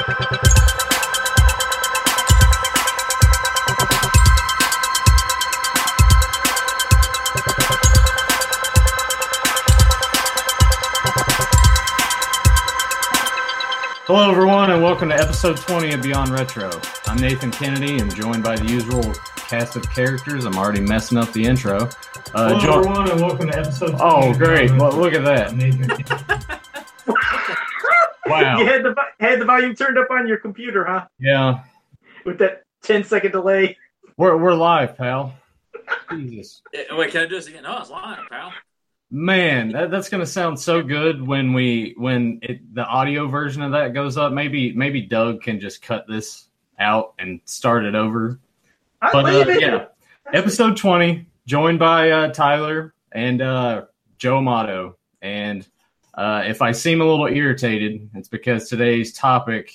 Hello, everyone, and welcome to episode 20 of Beyond Retro. I'm Nathan Kennedy, and joined by the usual cast of characters. I'm already messing up the intro. Hello, everyone, and welcome to episode 20. Oh, great. Well, look at that. Wow. You had the volume turned up on your computer, huh? Yeah. With that 10-second delay. We're live, pal. Jesus. Wait, can I do this again? No, it's live, pal. Man, that's going to sound so good when the audio version of that goes up. Maybe Doug can just cut this out and start it over. Yeah, episode 20, joined by Tyler and Joe Amato. And if I seem a little irritated, it's because today's topic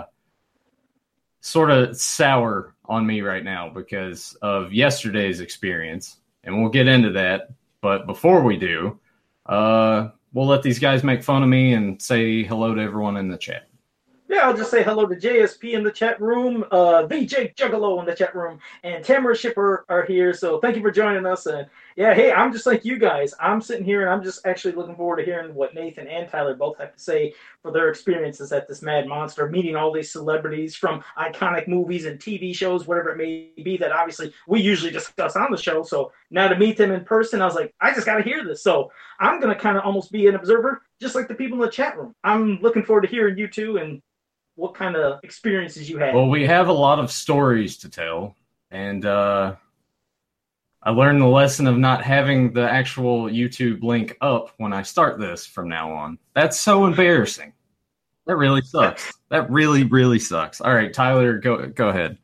sort of sour on me right now because of yesterday's experience, and we'll get into that. But before we do, we'll let these guys make fun of me and say hello to everyone in the chat. Yeah, I'll just say hello to JSP in the chat room, VJ Juggalo in the chat room, and Tamara Shipper are here. So thank you for joining us. And yeah, hey, I'm just like you guys. I'm sitting here and I'm just actually looking forward to hearing what Nathan and Tyler both have to say for their experiences at this Mad Monster, meeting all these celebrities from iconic movies and TV shows, whatever it may be, that obviously we usually discuss on the show. So now to meet them in person, I was like, I just got to hear this. So I'm going to kind of almost be an observer, just like the people in the chat room. I'm looking forward to hearing you two and what kind of experiences you had. Well, we have a lot of stories to tell, and I learned the lesson of not having the actual YouTube link up when I start this from now on. That's so embarrassing. That really sucks. That really, really sucks. All right, Tyler, go ahead.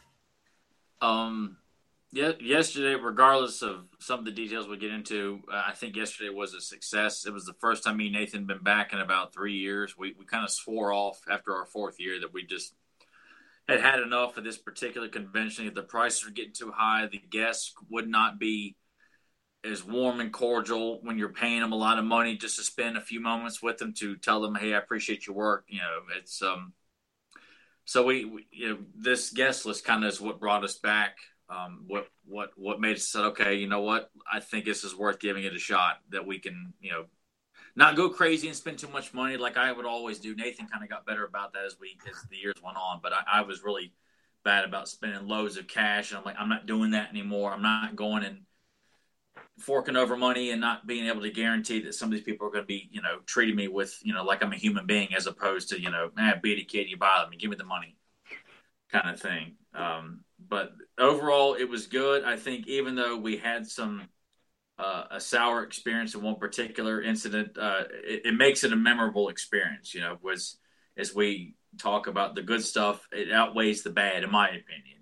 Yesterday, regardless of some of the details we get into, I think yesterday was a success. It was the first time me and Nathan had been back in about 3 years. We kind of swore off after our fourth year that we just had enough of this particular convention. If the prices were getting too high, the guests would not be as warm and cordial when you're paying them a lot of money just to spend a few moments with them to tell them, hey, I appreciate your work. You know, it's so we this guest list kind of is what brought us back. What made us say, okay, you know what? I think this is worth giving it a shot, that we can, not go crazy and spend too much money like I would always do. Nathan kind of got better about that as the years went on, but I was really bad about spending loads of cash, and I'm like, I'm not doing that anymore. I'm not going and forking over money and not being able to guarantee that some of these people are going to be, treating me with, like I'm a human being, as opposed to, beat a kid, you bother me, give me the money kind of thing. But overall, it was good. I think even though we had a sour experience in one particular incident, it makes it a memorable experience. As we talk about the good stuff, it outweighs the bad, in my opinion.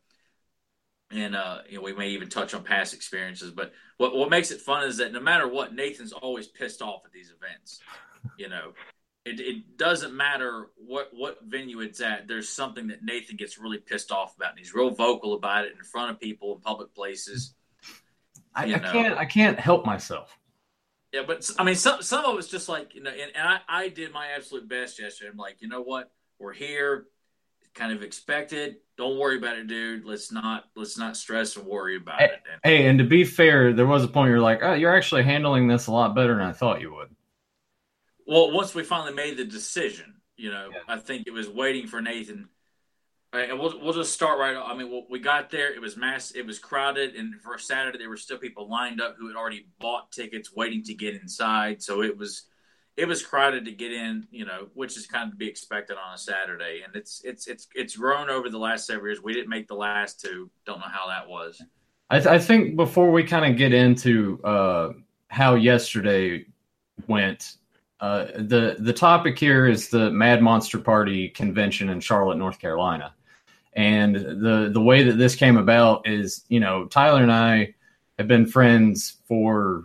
And we may even touch on past experiences. But what makes it fun is that no matter what, Nathan's always pissed off at these events. It doesn't matter what venue it's at. There's something that Nathan gets really pissed off about, and he's real vocal about it in front of people in public places. I can't help myself. Yeah, but I mean, some of it's just like, and I did my absolute best yesterday. I'm like, you know what? We're here, kind of expected. Don't worry about it, dude. Let's not stress and worry about it. Hey, and to be fair, there was a point you're like, oh, you're actually handling this a lot better than I thought you would. Well, once we finally made the decision, I think it was waiting for Nathan. And we'll just start right off. I mean, we got there. It was it was crowded, and for Saturday there were still people lined up who had already bought tickets, waiting to get inside. So it was crowded to get in, which is kind of to be expected on a Saturday. And it's grown over the last several years. We didn't make the last two. Don't know how that was. I think before we kind of get into how yesterday went. The topic here is the Mad Monster Party convention in Charlotte, North Carolina. And the way that this came about is, Tyler and I have been friends for,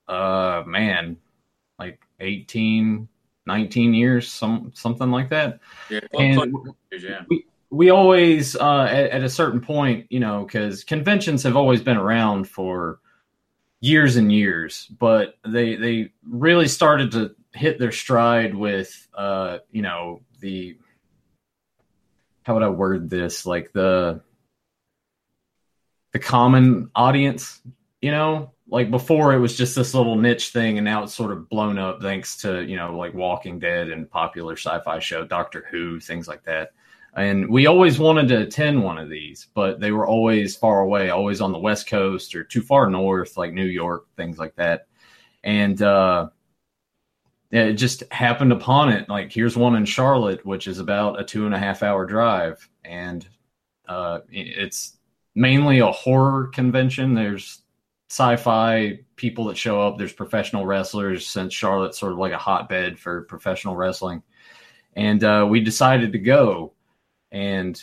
like 18, 19 years, something like that. Yeah. And we always, at a certain point, because conventions have always been around for years and years, but they really started to hit their stride with, the how would I word this? Like the common audience, like before it was just this little niche thing, and now it's sort of blown up thanks to, like Walking Dead and popular sci-fi show, Doctor Who, things like that. And we always wanted to attend one of these, but they were always far away, always on the West Coast or too far north, like New York, things like that. And it just happened upon it. Like, here's one in Charlotte, which is about a 2.5 hour drive. And it's mainly a horror convention. There's sci-fi people that show up. There's professional wrestlers, since Charlotte's sort of like a hotbed for professional wrestling. And we decided to go. And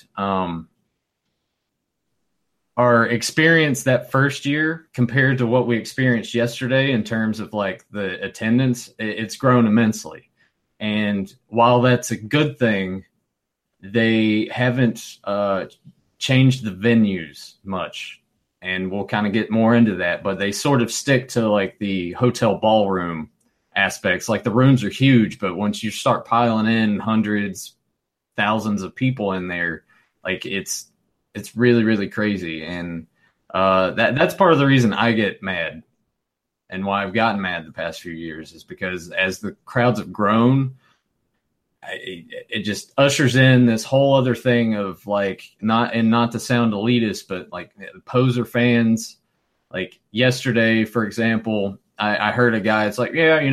our experience that first year compared to what we experienced yesterday in terms of like the attendance, it's grown immensely. And while that's a good thing, they haven't changed the venues much. And we'll kind of get more into that, but they sort of stick to like the hotel ballroom aspects. Like the rooms are huge, but once you start piling in hundreds, thousands of people in there, like it's really, really crazy. And that's part of the reason I get mad, and why I've gotten mad the past few years, is because as the crowds have grown, it just ushers in this whole other thing of like, not to sound elitist, but like poser fans. Like yesterday, for example, I heard a guy, it's like, yeah,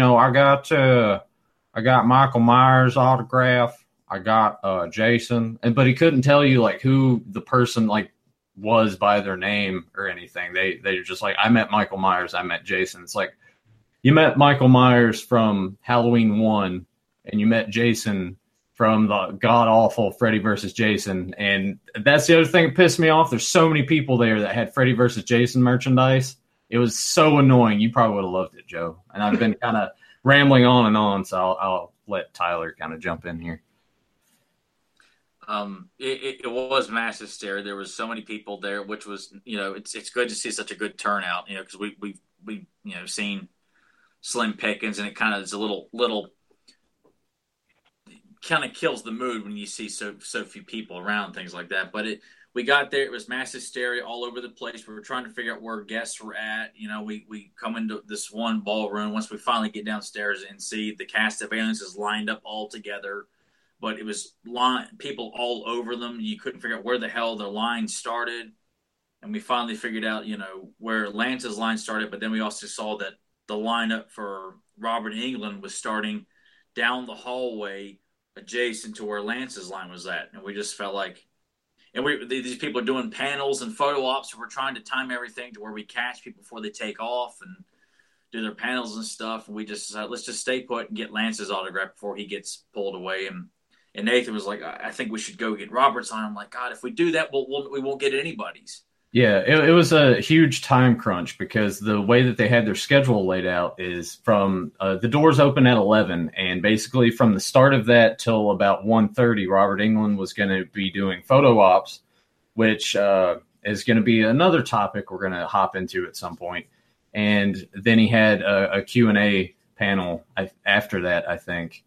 I got Michael Myers' autograph. I got Jason, but he couldn't tell you like who the person like was by their name or anything. They're just like, I met Michael Myers, I met Jason. It's like, you met Michael Myers from Halloween 1, and you met Jason from the god awful Freddy versus Jason. And that's the other thing that pissed me off. There's so many people there that had Freddy versus Jason merchandise. It was so annoying. You probably would have loved it, Joe. And I've been kind of rambling on and on, so I'll let Tyler kind of jump in here. It was mass hysteria. There was so many people there, which was, it's good to see such a good turnout, because we've seen slim pickings, and it kind of is a little kind of kills the mood when you see so few people around, things like that. But we got there, it was mass hysteria all over the place. We were trying to figure out where guests were at. We come into this one ballroom. Once we finally get downstairs and see the cast of Aliens is lined up all together, but it was people all over them. You couldn't figure out where the hell their line started. And we finally figured out, where Lance's line started. But then we also saw that the lineup for Robert Englund was starting down the hallway adjacent to where Lance's line was at. And we just felt like, and these people are doing panels and photo ops. So we're trying to time everything to where we catch people before they take off and do their panels and stuff. And we just decided, let's just stay put and get Lance's autograph before he gets pulled away. And Nathan was like, I think we should go get Robert's on. I'm like, God, if we do that, we won't get anybody's. Yeah, it was a huge time crunch, because the way that they had their schedule laid out is from the doors open at 11, and basically from the start of that till about 1:30, Robert Englund was going to be doing photo ops, which is going to be another topic we're going to hop into at some point. And then he had a Q&A panel after that, I think.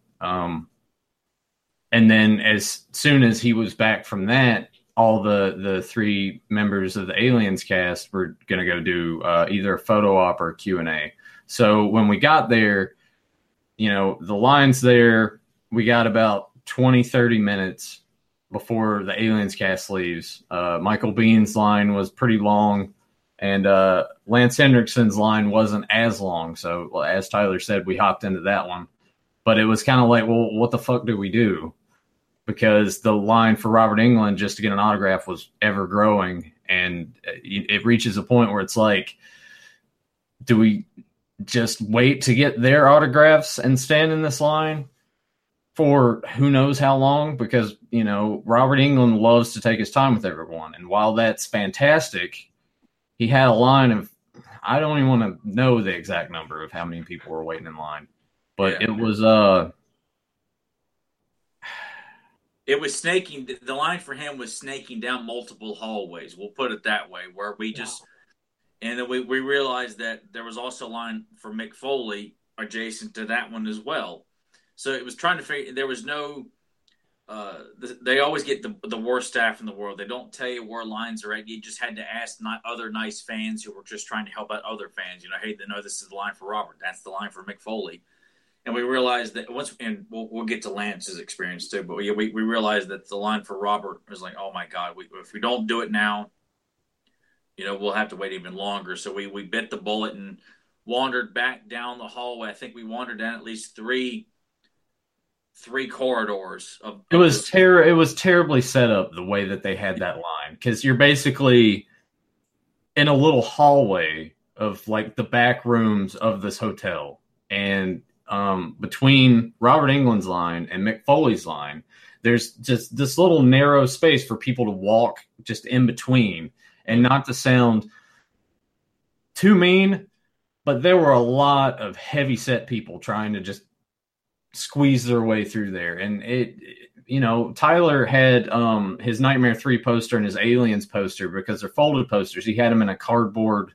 And then as soon as he was back from that, all the three members of the Aliens cast were going to go do either a photo op or a Q&A. So when we got there, the line's there. We got about 20, 30 minutes before the Aliens cast leaves. Michael Bihn's line was pretty long, and Lance Henriksen's line wasn't as long. So as Tyler said, we hopped into that one. But it was kind of like, well, what the fuck do we do? Because the line for Robert Englund just to get an autograph was ever growing. And it reaches a point where it's like, do we just wait to get their autographs and stand in this line for who knows how long? Because, Robert Englund loves to take his time with everyone. And while that's fantastic, he had a line of, I don't even want to know the exact number of how many people were waiting in line. But yeah. It was snaking. The line for him was snaking down multiple hallways. We'll put it that way, where we just, and then we realized that there was also a line for Mick Foley adjacent to that one as well. So it was trying to figure, there was no they always get the worst staff in the world. They don't tell you where lines are at. You just had to ask other nice fans who were just trying to help out other fans. Hey, they know this is the line for Robert. That's the line for Mick Foley. And we realized that and we'll get to Lance's experience too, but we realized that the line for Robert was like, oh my God, if we don't do it now, we'll have to wait even longer. So we bit the bullet and wandered back down the hallway. I think we wandered down at least three corridors. It was terribly set up the way that they had that line, because you're basically in a little hallway of like the back rooms of this hotel, and between Robert Englund's line and Mick Foley's line, there's just this little narrow space for people to walk just in between. And not to sound too mean, but there were a lot of heavy set people trying to just squeeze their way through there. And Tyler had his Nightmare 3 poster and his Aliens poster, because they're folded posters. He had them in a cardboard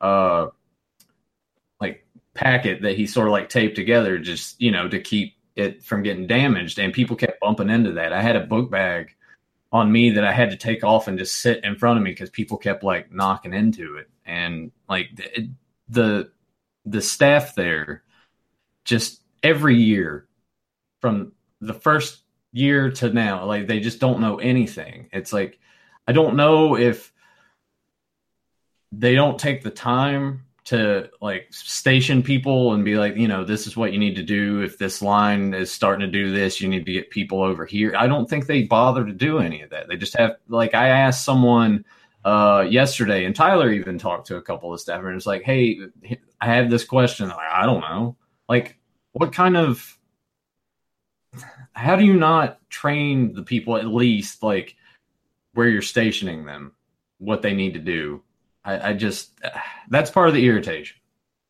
like packet that he sort of like taped together, just to keep it from getting damaged. And people kept bumping into that. I had a book bag on me that I had to take off and just sit in front of me because people kept like knocking into it. And like the staff there, just every year from the first year to now, like they just don't know anything. It's like, I don't know if they don't take the time to like station people and be like, this is what you need to do. If this line is starting to do this, you need to get people over here. I don't think they bother to do any of that. They just have, like, I asked someone yesterday, and Tyler even talked to a couple of staff, and it was like, hey, I have this question. Like, I don't know. Like, what kind of, how do you not train the people at least like where you're stationing them, what they need to do? I just, that's part of the irritation.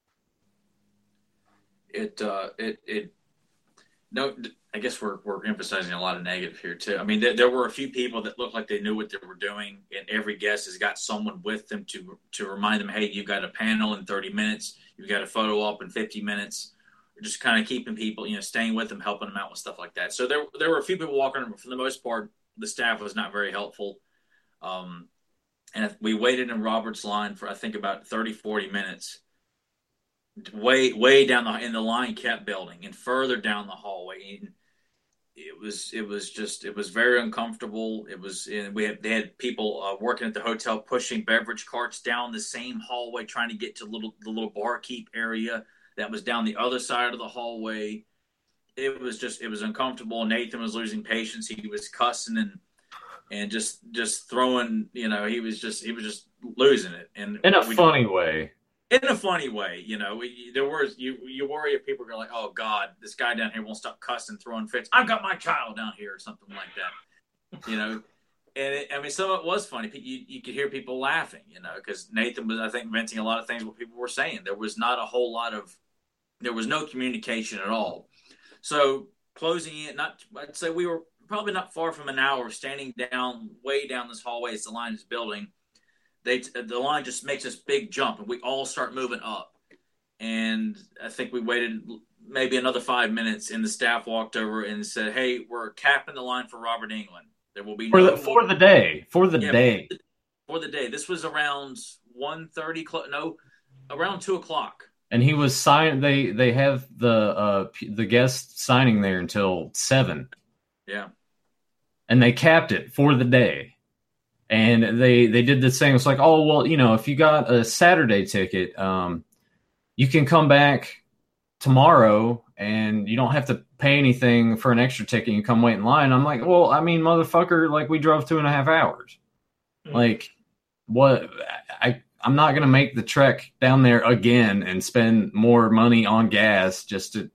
No, I guess we're emphasizing a lot of negative here too. I mean, there were a few people that looked like they knew what they were doing, and every guest has got someone with them to remind them, hey, you've got a panel in 30 minutes, you've got a photo op in 50 minutes. Just kind of keeping people, staying with them, helping them out with stuff like that. So there were a few people walking, but for the most part, the staff was not very helpful. And we waited in Robert's line for, I think, about 30, 40 minutes. Way down in the line kept building, and further down the hallway. And it was very uncomfortable. They had people working at the hotel pushing beverage carts down the same hallway, trying to get to the little barkeep area that was down the other side of the hallway. It was uncomfortable. Nathan was losing patience. He was cussing and just throwing, he was just losing it. And in a funny way. In a funny way, you worry if people are like, oh God, this guy down here won't stop cussing, throwing fits. I've got my child down here or something like that, And some of it was funny. You could hear people laughing, because Nathan was, I think, venting a lot of things what people were saying. There was there was no communication at all. So closing in, I'd say we were probably not far from an hour standing way down this hallway as the line is building. The line just makes this big jump, and we all start moving up. And I think we waited maybe another 5 minutes, and the staff walked over and said, hey, we're capping the line for Robert Englund. There will be for the day. For the day. This was around 1:30, around 2:00. And he was signed. They have the guest signing there until 7. Yeah. And they capped it for the day. And they did this thing. It's like, oh, well, if you got a Saturday ticket, you can come back tomorrow and you don't have to pay anything for an extra ticket. You come wait in line. I'm like, well, I mean, motherfucker, like we drove 2.5 hours. Mm-hmm. Like, what? I'm not going to make the trek down there again and spend more money on gas just to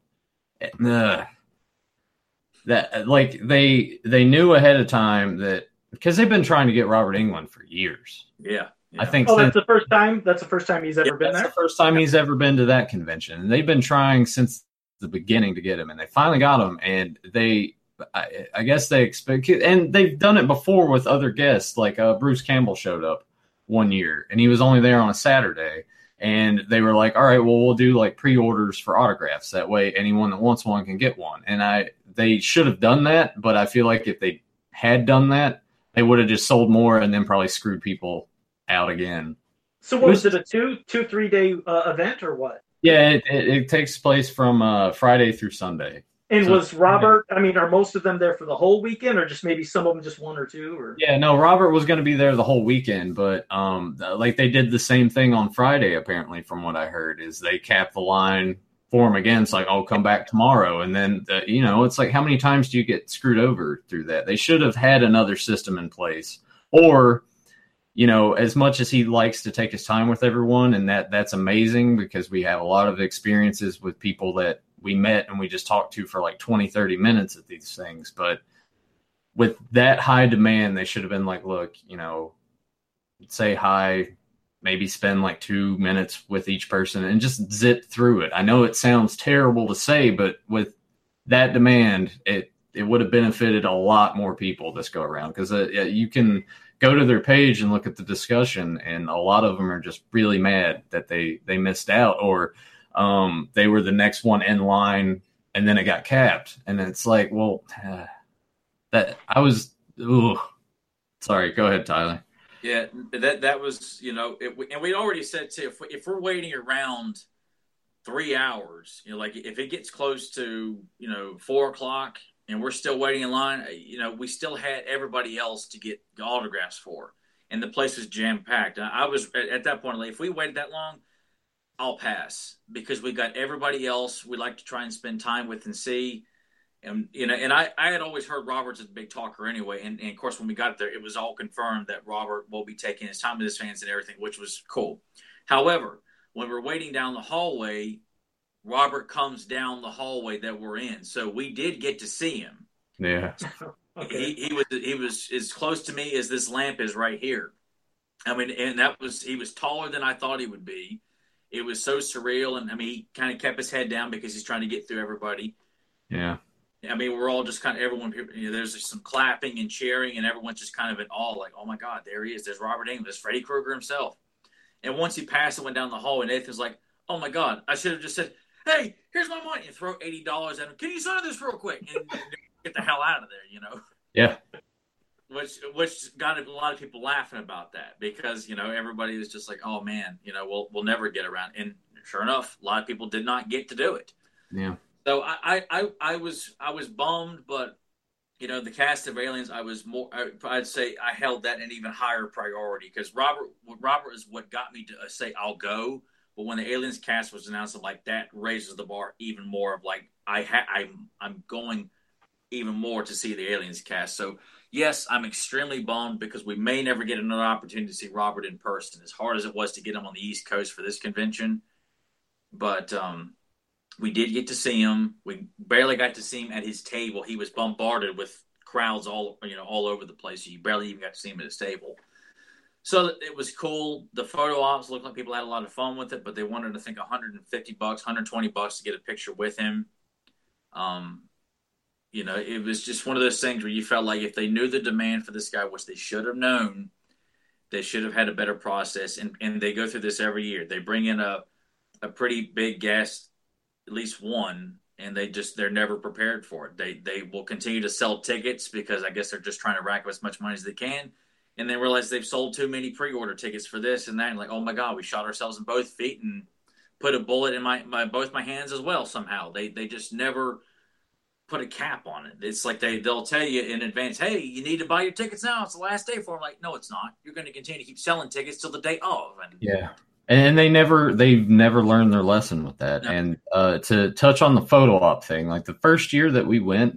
that. Like they knew ahead of time that, because they've been trying to get Robert Englund for years. Yeah. I think. Oh, that's the first time. That's the first time he's ever been there. That's the first time he's ever been to that convention, and they've been trying since the beginning to get him, and they finally got him. And I guess they expect, and they've done it before with other guests. Like Bruce Campbell showed up one year, and he was only there on a Saturday, And they were like, all right, well, we'll do like pre-orders for autographs. That way anyone that wants one can get one. And they should have done that, but I feel like if they had done that, they would have just sold more and then probably screwed people out again. So what was it, a 3 day event or what? Yeah, it takes place from Friday through Sunday. And was Robert, I mean, are most of them there for the whole weekend, or just maybe some of them just 1 or 2? Or? Yeah, no, Robert was going to be there the whole weekend, but like they did the same thing on Friday, apparently, from what I heard, is they capped the line for him again. It's like, oh, come back tomorrow. And then, it's like, how many times do you get screwed over through that? They should have had another system in place. Or, as much as he likes to take his time with everyone, and that's amazing because we have a lot of experiences with people that we met and we just talked to for like 20, 30 minutes at these things. But with that high demand, they should have been like, look, say hi, maybe spend like 2 minutes with each person and just zip through it. I know it sounds terrible to say, but with that demand, it would have benefited a lot more people this go around, because you can go to their page and look at the discussion, and a lot of them are just really mad that they missed out, or they were the next one in line and then it got capped. And it's like, well, sorry, go ahead, Tyler. Yeah, that was, and we already said too, if we're waiting around 3 hours, like if it gets close to, 4 o'clock and we're still waiting in line, we still had everybody else to get autographs for, and the place was jam packed. I was at that point, like, if we waited that long, I'll pass, because we got everybody else we like to try and spend time with and see. And, and I had always heard Robert's a big talker anyway. And of course, when we got there, it was all confirmed that Robert will be taking his time with his fans and everything, which was cool. However, when we're waiting down the hallway, Robert comes down the hallway that we're in. So we did get to see him. Yeah. Okay. He was as close to me as this lamp is right here. I mean, and he was taller than I thought he would be. It was so surreal. And I mean, he kind of kept his head down because he's trying to get through everybody. Yeah. I mean, we're all just kind of, everyone, there's just some clapping and cheering, and everyone's just kind of in awe, like, oh my God, there he is. There's Robert Englund. There's Freddy Krueger himself. And once he passed and went down the hall, and Nathan's like, oh my God, I should have just said, hey, here's my money, and throw $80 at him. Can you sign this real quick? And get the hell out of there, Yeah. Which got a lot of people laughing about that, because, everybody was just like, oh man, we'll never get around. And sure enough, a lot of people did not get to do it. Yeah. So I was bummed, but the cast of Aliens, I'd say I held that in even higher priority, because Robert is what got me to say I'll go. But when the Aliens cast was announced, I'm like, that raises the bar even more of like, I'm going even more to see the Aliens cast. So yes, I'm extremely bummed, because we may never get another opportunity to see Robert in person, as hard as it was to get him on the East Coast for this convention. But we did get to see him. We barely got to see him at his table. He was bombarded with crowds all over the place. You barely even got to see him at his table. So it was cool. The photo ops looked like people had a lot of fun with it, but they wanted, I think, $150, $120 to get a picture with him. It was just one of those things where you felt like if they knew the demand for this guy, which they should have known, they should have had a better process. And they go through this every year. They bring in a pretty big guest, at least one, and they're never prepared for it. They will continue to sell tickets, because I guess they're just trying to rack up as much money as they can, and then realize they've sold too many pre-order tickets for this and that, and like, oh my God, we shot ourselves in both feet and put a bullet in both my hands as well somehow. They just never put a cap on it. It's like they'll tell you in advance, hey, you need to buy your tickets now. It's the last day for them. Like, no, it's not. You're going to continue to keep selling tickets till the day of. And yeah. And they've never learned their lesson with that. No. And to touch on the photo op thing, like the first year that we went,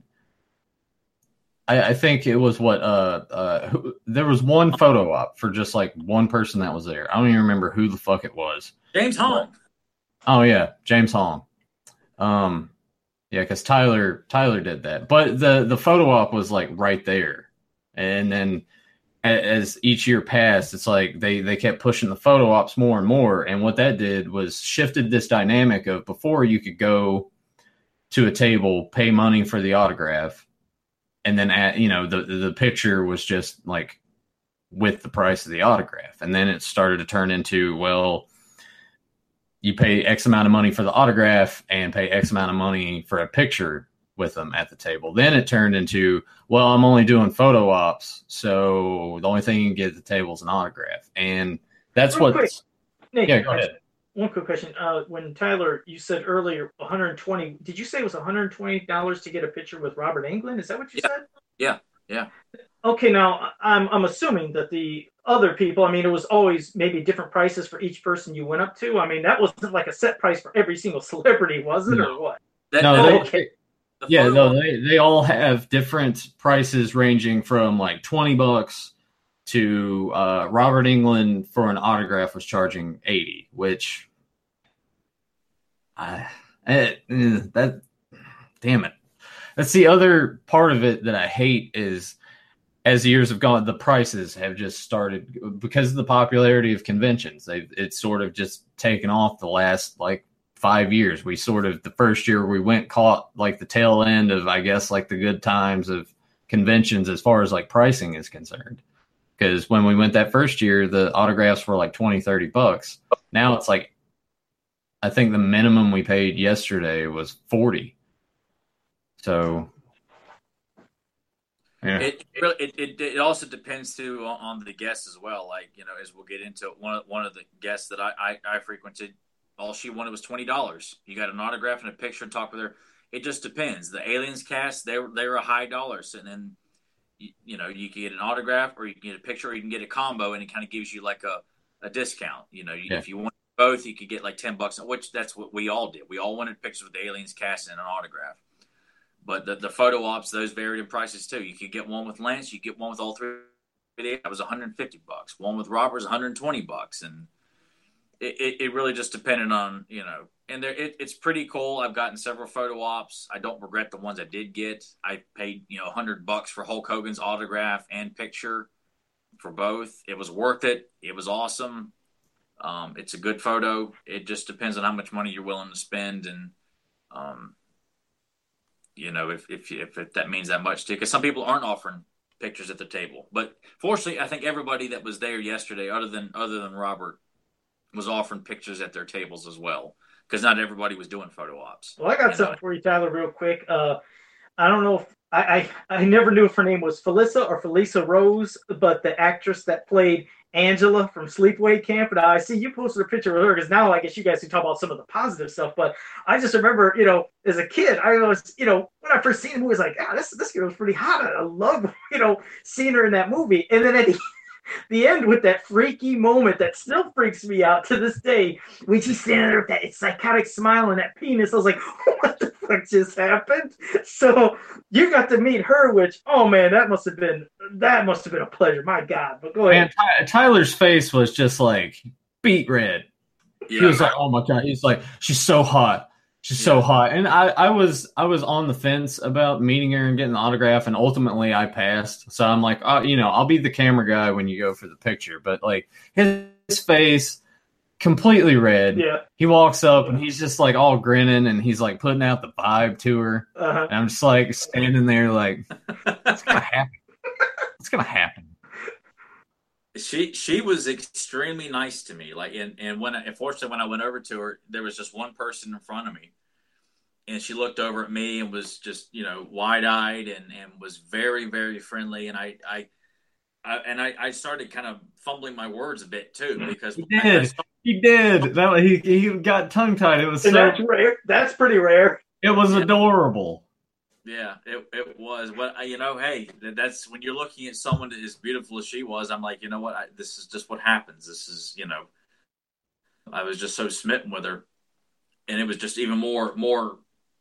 I think it was there was one photo op for just like one person that was there. I don't even remember who the fuck it was. James Hong. Oh yeah, James Hong. Yeah, because Tyler did that. But the photo op was like right there, and then as each year passed, it's like they kept pushing the photo ops more and more. And what that did was shifted this dynamic of, before you could go to a table, pay money for the autograph, and then the picture was just like with the price of the autograph. And then it started to turn into, well, you pay X amount of money for the autograph and pay X amount of money for a picture with them at the table. Then it turned into, well, I'm only doing photo ops, so the only thing you can get at the table is an autograph. And that's Real what. quick, Nick, Yeah, go ahead. One quick question. When Tyler, you said earlier 120, did you say it was $120 to get a picture with Robert Englund? Is that what you said? Yeah. Okay, now I'm assuming that the other people, I mean, it was always maybe different prices for each person you went up to. I mean, that wasn't like a set price for every single celebrity, was it, or what? Okay. They all have different prices ranging from like $20 to Robert Englund for an autograph was charging $80, which that damn it. That's the other part of it that I hate is as the years have gone, the prices have just started because of the popularity of conventions. It's sort of just taken off the last like 5 years. We sort of, the first year we went caught like the tail end of, I guess, like the good times of conventions as far as like pricing is concerned. Because when we went that first year, the autographs were like $20-$30. Now it's like, I think the minimum we paid yesterday was $40. So, yeah. It also depends too on the guests as well. Like, you know, as we'll get into one of the guests that I frequented, all she wanted was $20. You got an autograph and a picture and talk with her. It just depends. The Aliens cast, they were a high dollars, and then you know, you can get an autograph or you can get a picture or you can get a combo, and it kind of gives you like a discount. You know, if you want both, you could get like $10, which that's what we all did. We all wanted pictures with the Aliens cast and an autograph. But the photo ops, those varied in prices too. You could get one with Lance, you get one with all three. That was $150. One with Robert was $120, and it really just depended on, you know. And it's pretty cool. I've gotten several photo ops. I don't regret the ones I did get. I paid, you know, $100 for Hulk Hogan's autograph and picture for both. It was worth it. It was awesome. It's a good photo. It just depends on how much money you're willing to spend, and you know, if that means that much to you, because some people aren't offering pictures at the table. But fortunately, I think everybody that was there yesterday, other than Robert, was offering pictures at their tables as well, because not everybody was doing photo ops. Well, I got something for you, Tyler, real quick. I don't know if I never knew if her name was Felissa or Felissa Rose, but the actress that played Angela from Sleepaway Camp, and I see you posted a picture of her, because now I guess you guys can talk about some of the positive stuff, but I just remember, you know, as a kid, I was, you know, when I first seen the movie, I was like, this girl was pretty hot. I love, you know, seeing her in that movie. And then at the end with that freaky moment that still freaks me out to this day, when she's standing there with that psychotic smile and that penis, I was like, what the fuck just happened? So you got to meet her, which, oh man, that must have been a pleasure. My God. But go ahead. Man, Tyler's face was just like beet red. Yeah. He was like, oh my God. He's like, she's so hot. She's so hot. And I was on the fence about meeting her and getting the autograph, and ultimately I passed. So I'm like, you know, I'll be the camera guy when you go for the picture. But like his face completely red. Yeah. He walks up and he's just like all grinning, and he's like putting out the vibe to her. And I'm just like standing there like, what's gonna happen? What's gonna happen? She was extremely nice to me. Like, and unfortunately, when I went over to her, there was just one person in front of me, and she looked over at me and was just, you know, wide eyed and was very, very friendly. And I started kind of fumbling my words a bit too, because he did. He got tongue tied. It was so that's rare. That's pretty rare. It was adorable. Yeah, it was. But, you know, hey, that's when you're looking at someone as beautiful as she was, I'm like, you know what? This is just what happens. This is, you know, I was just so smitten with her. And it was just even more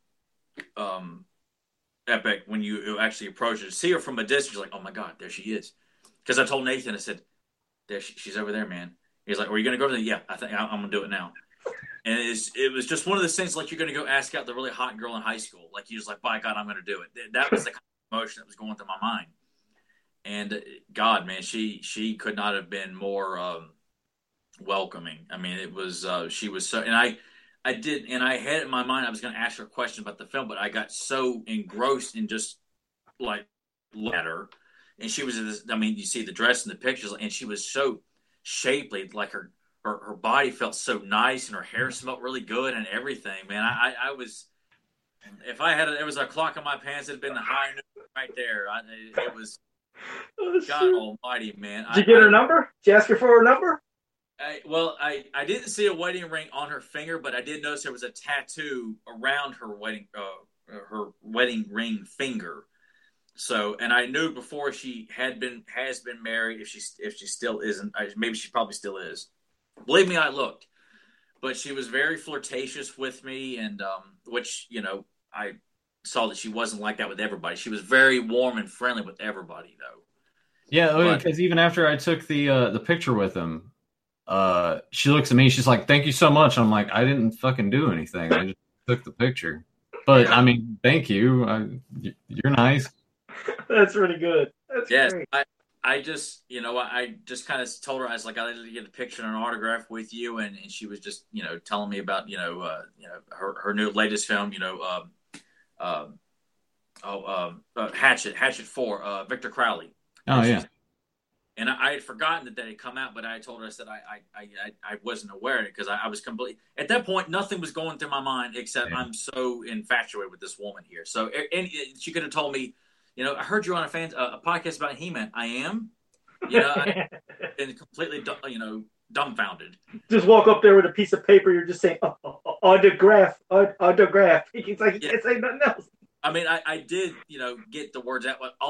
epic when you actually approach her. See her from a distance, you're like, oh my God, there she is. Because I told Nathan, I said, there she's over there, man. He's like, are you going to go over there? Yeah, I think I'm going to do it now. And it was just one of those things, like you're going to go ask out the really hot girl in high school. Like, you're just like, by God, I'm going to do it. That was the kind of emotion that was going through my mind. And God, man, she could not have been more welcoming. I mean, it was, she was so, and I had in my mind, I was going to ask her a question about the film, but I got so engrossed in just like looking at her. And she was, I mean, you see the dress in the pictures, and she was so shapely, like her her body felt so nice and her hair smelled really good and everything, man. I was, if I had there was a clock on my pants, it'd been the high noon right there. It was Oh, God shoot. Almighty, man. Did you get her number? Did you ask her for her number? I didn't see a wedding ring on her finger, but I did notice there was a tattoo around her wedding ring finger. So, and I knew before she has been married. If she still isn't, maybe she probably still is. Believe me, I looked, but she was very flirtatious with me, and which I saw that she wasn't like that with everybody. She was very warm and friendly with everybody, though. Yeah, because even after I took the picture with him, she looks at me. She's like, "Thank you so much." I'm like, "I didn't fucking do anything. I just took the picture." But I mean, thank you. You're nice. That's really good. That's great. I just, I just kind of told her, I was like, I'd like to get a picture and an autograph with you, and she was just, telling me about, her new latest film, Hatchet 4, Victor Crowley. Oh yeah. And I had forgotten that had come out, but I told her, I said I wasn't aware of it because I was completely at that point. Nothing was going through my mind except I'm so infatuated with this woman here. So, and she could have told me, I heard you on a podcast about He-Man. I am, and completely, dumbfounded. Just walk up there with a piece of paper. You're just saying autograph. It's like you can't say nothing else. I mean, I did, get the words out. But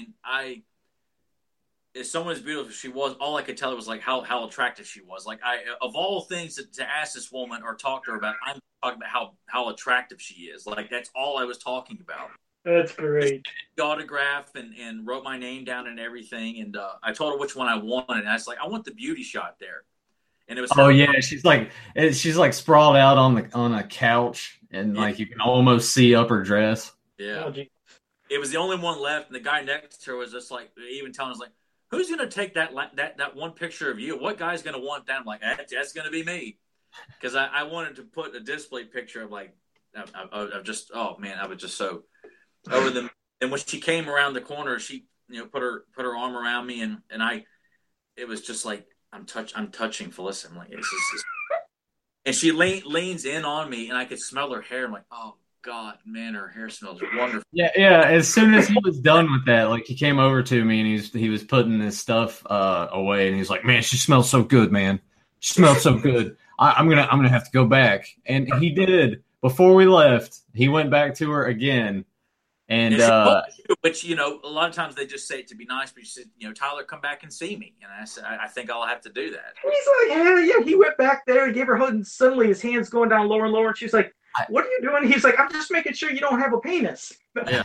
if someone as beautiful as she was, all I could tell her was like how attractive she was. Like of all things to ask this woman or talk to her about, I'm talking about how attractive she is. Like that's all I was talking about. That's great. The autograph and wrote my name down and everything. And I told her which one I wanted. And I was like, I want the beauty shot there. And it was. Oh yeah, she's like sprawled out on a couch, and like you can almost see up her dress. Yeah. It was the only one left, and the guy next to her was just like even telling us like, who's going to take that one picture of you? What guy's going to want that? I'm like, that's going to be me. Because I wanted to put a display picture of like, of just, oh man, I was just so over them. And when she came around the corner, she, put her arm around me and it was just like, I'm touching Felissa. I'm like, it's just, and she leans in on me and I could smell her hair. I'm like, oh God, man, her hair smells wonderful. Yeah. As soon as he was done with that, like he came over to me and he was putting his stuff away, and he's like, "Man, she smells so good, man. She smells so good. I'm gonna have to go back." And he did. Before we left, he went back to her again, and which a lot of times they just say it to be nice, but she said, Tyler, come back and see me. And I said, I think I'll have to do that. He's like, yeah. He went back there and gave her a hug, and suddenly his hands going down lower and lower, and she's like, what are you doing? He's like, I'm just making sure you don't have a penis. Yeah.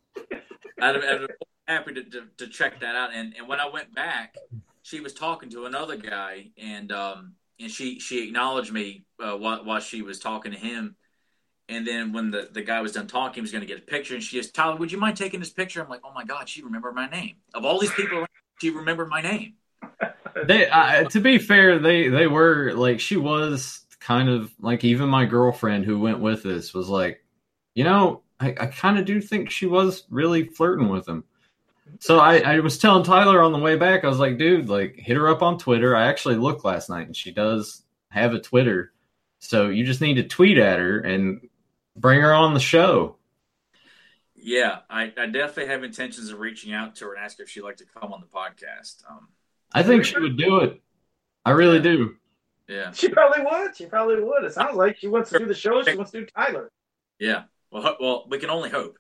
I'm happy to check that out. And when I went back, she was talking to another guy, and she acknowledged me while she was talking to him. And then when the guy was done talking, he was going to get a picture. And she goes, Tyler, would you mind taking this picture? I'm like, oh my God, she remembered my name. Of all these people, she remembered my name. To be fair, they were like, she was kind of like, even my girlfriend who went with us was like, I kind of do think she was really flirting with him. So I was telling Tyler on the way back, I was like, dude, like hit her up on Twitter. I actually looked last night and she does have a Twitter. So you just need to tweet at her and bring her on the show. Yeah, I definitely have intentions of reaching out to her and ask her if she'd like to come on the podcast. I think she would do it. I really do. Yeah. She probably would. It sounds like she wants to do the show. She wants to do Tyler. Yeah. Well, we can only hope.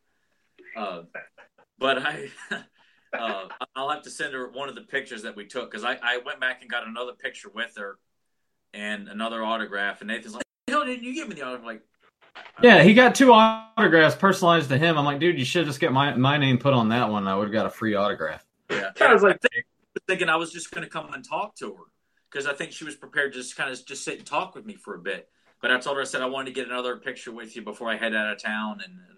But I'll have to send her one of the pictures that we took because I went back and got another picture with her and another autograph. And Nathan's like, "Hell, didn't you give me the autograph?" Like, yeah, he got 2 autographs personalized to him. I'm like, dude, you should just get my name put on that one. I would have got a free autograph. Yeah. I was thinking I was just going to come and talk to her because I think she was prepared to just kind of just sit and talk with me for a bit. But I told her, I said, I wanted to get another picture with you before I head out of town.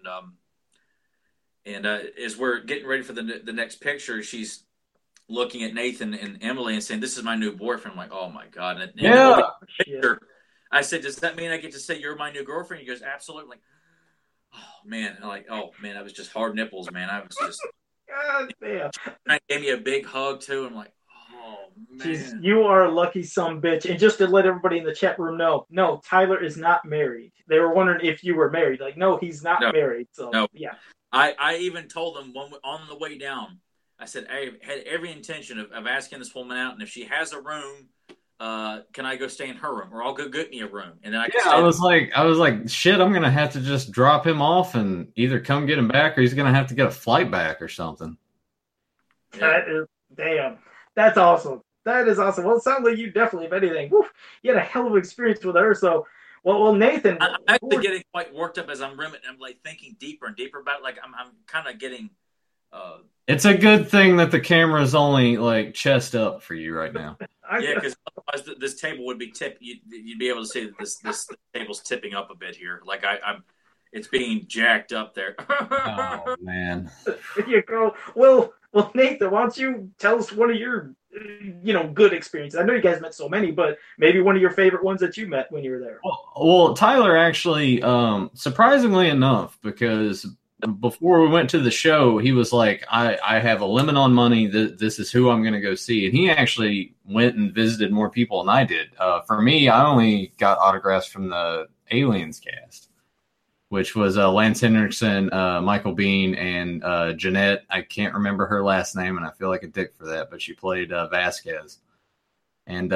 And as we're getting ready for the next picture, she's looking at Nathan and Emily and saying, "This is my new boyfriend." I'm like, oh my God. And yeah. I said, "Does that mean I get to say you're my new girlfriend?" He goes, "Absolutely." Like, oh man. I'm like, oh man, I was just hard nipples, man. I was just, God damn. He gave me a big hug too. I'm like, oh man. You are a lucky son bitch. And just to let everybody in the chat room know, no, Tyler is not married. They were wondering if you were married. Like, no, he's not married. So, no. Yeah. I even told them on the way down, I said, I had every intention of asking this woman out, and if she has a room, can I go stay in her room, or I'll go get me a room, and then I was like, shit, I'm gonna have to just drop him off and either come get him back, or he's gonna have to get a flight back or something. That is damn. That's awesome. That is awesome. Well, it sounds like you definitely, if anything, you had a hell of an experience with her. So, well, Nathan, I'm actually getting quite worked up as I'm like thinking deeper and deeper about it. Like I'm kind of getting. It's a good thing that the camera is only like chest up for you right now. Yeah, because otherwise this table would be tipped. You'd be able to see that this table's tipping up a bit here. Like I'm, it's being jacked up there. Oh man. There you go. Well, Nathan, why don't you tell us one of your, good experiences? I know you guys met so many, but maybe one of your favorite ones that you met when you were there. Well, Tyler actually, surprisingly enough, because before we went to the show, he was like, I have a limit on money. This is who I'm going to go see. And he actually went and visited more people than I did. For me, I only got autographs from the Aliens cast, which was Lance Henriksen, Michael Biehn, and Jeanette. I can't remember her last name, and I feel like a dick for that, but she played Vasquez. And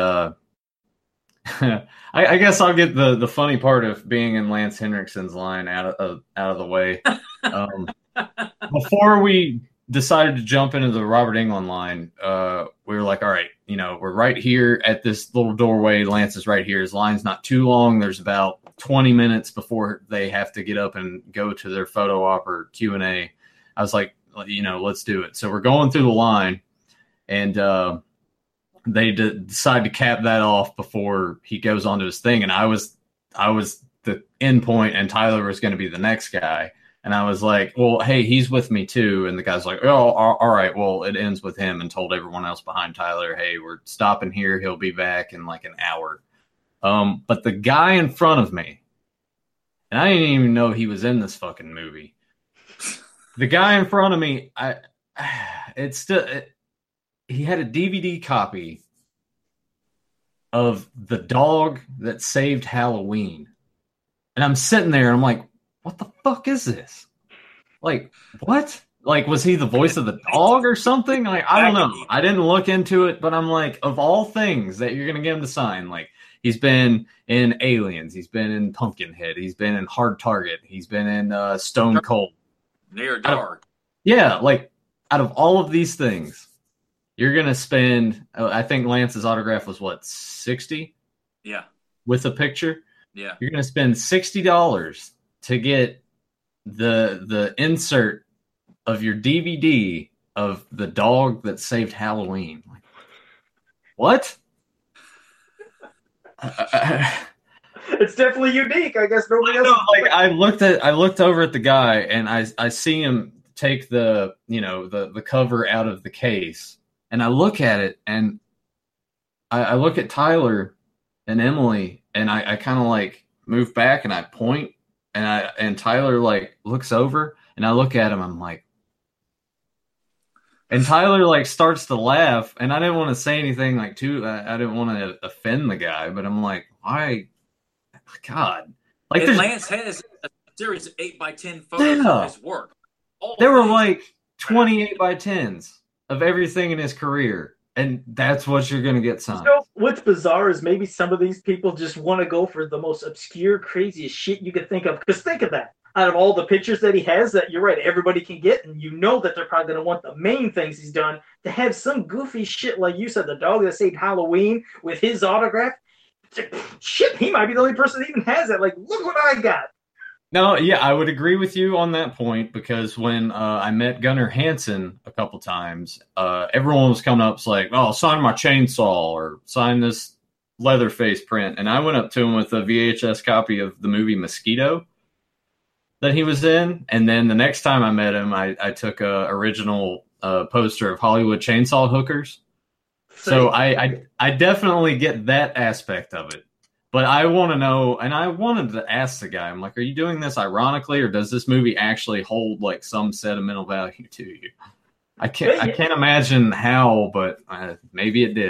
I guess I'll get the funny part of being in Lance Henriksen's line out of the way. Before we decided to jump into the Robert Englund line, we were like, all right, we're right here at this little doorway. Lance is right here. His line's not too long. There's about 20 minutes before they have to get up and go to their photo op or Q&A. I was like, let's do it. So we're going through the line, and they decide to cap that off before he goes on to his thing. And I was the end point, and Tyler was going to be the next guy. And I was like, well, hey, he's with me too. And the guy's like, oh, all right. Well, it ends with him, and told everyone else behind Tyler, hey, we're stopping here. He'll be back in like an hour. But the guy in front of me, and I didn't even know he was in this fucking movie. The guy in front of me, he had a DVD copy of The Dog That Saved Halloween. And I'm sitting there and I'm like, what the fuck is this? Like, what? Like, was he the voice of the dog or something? Like, I don't know. I didn't look into it, but I'm like, of all things that you're going to get him to sign, like, he's been in Aliens. He's been in Pumpkinhead. He's been in Hard Target. He's been in Stone Cold. Near Dark. Yeah, like, out of all of these things, you're going to spend, I think Lance's autograph was, what, $60? Yeah. With a picture? Yeah. You're going to spend $60 to get the insert of your DVD of The Dog That Saved Halloween. Like, what? It's definitely unique. I guess nobody else. Like, I looked over at the guy, and I see him take the the cover out of the case, and I look at it, and I look at Tyler and Emily, and I kind of like move back, and I point, and Tyler like looks over, and I look at him, I'm like, and Tyler like starts to laugh, and I didn't want to say anything like I didn't want to offend the guy, but I'm like, why? God, like Lance has a series of 8x10 photos of his work. There were like 28 by 10s of everything in his career, and that's what you're gonna get signed. What's bizarre is maybe some of these people just want to go for the most obscure, craziest shit you could think of. Because think of that. Out of all the pictures that he has, that you're right, everybody can get, and that they're probably going to want the main things he's done, to have some goofy shit like you said, The Dog That Saved Halloween with his autograph. Shit, he might be the only person that even has that. Like, look what I got. No, yeah, I would agree with you on that point, because when I met Gunnar Hansen a couple times, everyone was coming up like, oh, sign my chainsaw or sign this Leatherface print. And I went up to him with a VHS copy of the movie Mosquito that he was in. And then the next time I met him, I took a original poster of Hollywood Chainsaw Hookers. So I definitely get that aspect of it. But I want to know, and I wanted to ask the guy, I'm like, are you doing this ironically, or does this movie actually hold like some sentimental value to you? I can't imagine how, but maybe it did.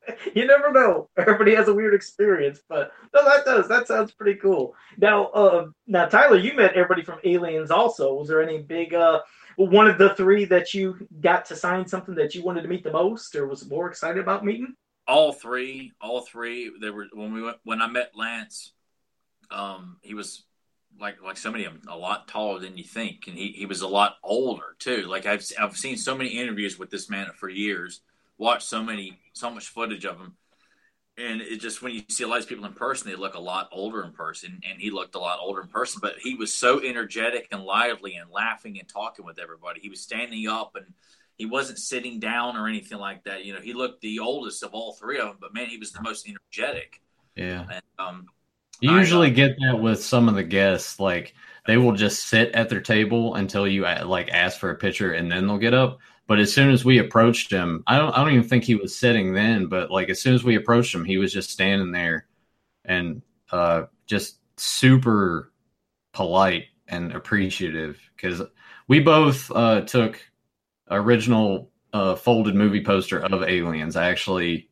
You never know. Everybody has a weird experience, but no, that sounds pretty cool. Now Tyler, you met everybody from Aliens. Also, was there any big one of the three that you got to sign something that you wanted to meet the most, or was more excited about meeting? All three. They were when I met Lance. He was like so many of them, a lot taller than you think, and he was a lot older too. Like I've seen so many interviews with this man for years, watched so much footage of him, and it just when you see a lot of these people in person, they look a lot older in person, and he looked a lot older in person. But he was so energetic and lively and laughing and talking with everybody. He was standing up and he wasn't sitting down or anything like that. You know, he looked the oldest of all three of them, but man, he was the most energetic. Yeah. And, you usually get that with some of the guests. Like they will just sit at their table until you like ask for a picture and then they'll get up. But as soon as we approached him, I don't even think he was sitting then, but like as soon as we approached him, he was just standing there and just super polite and appreciative because we both took original folded movie poster of Aliens. I actually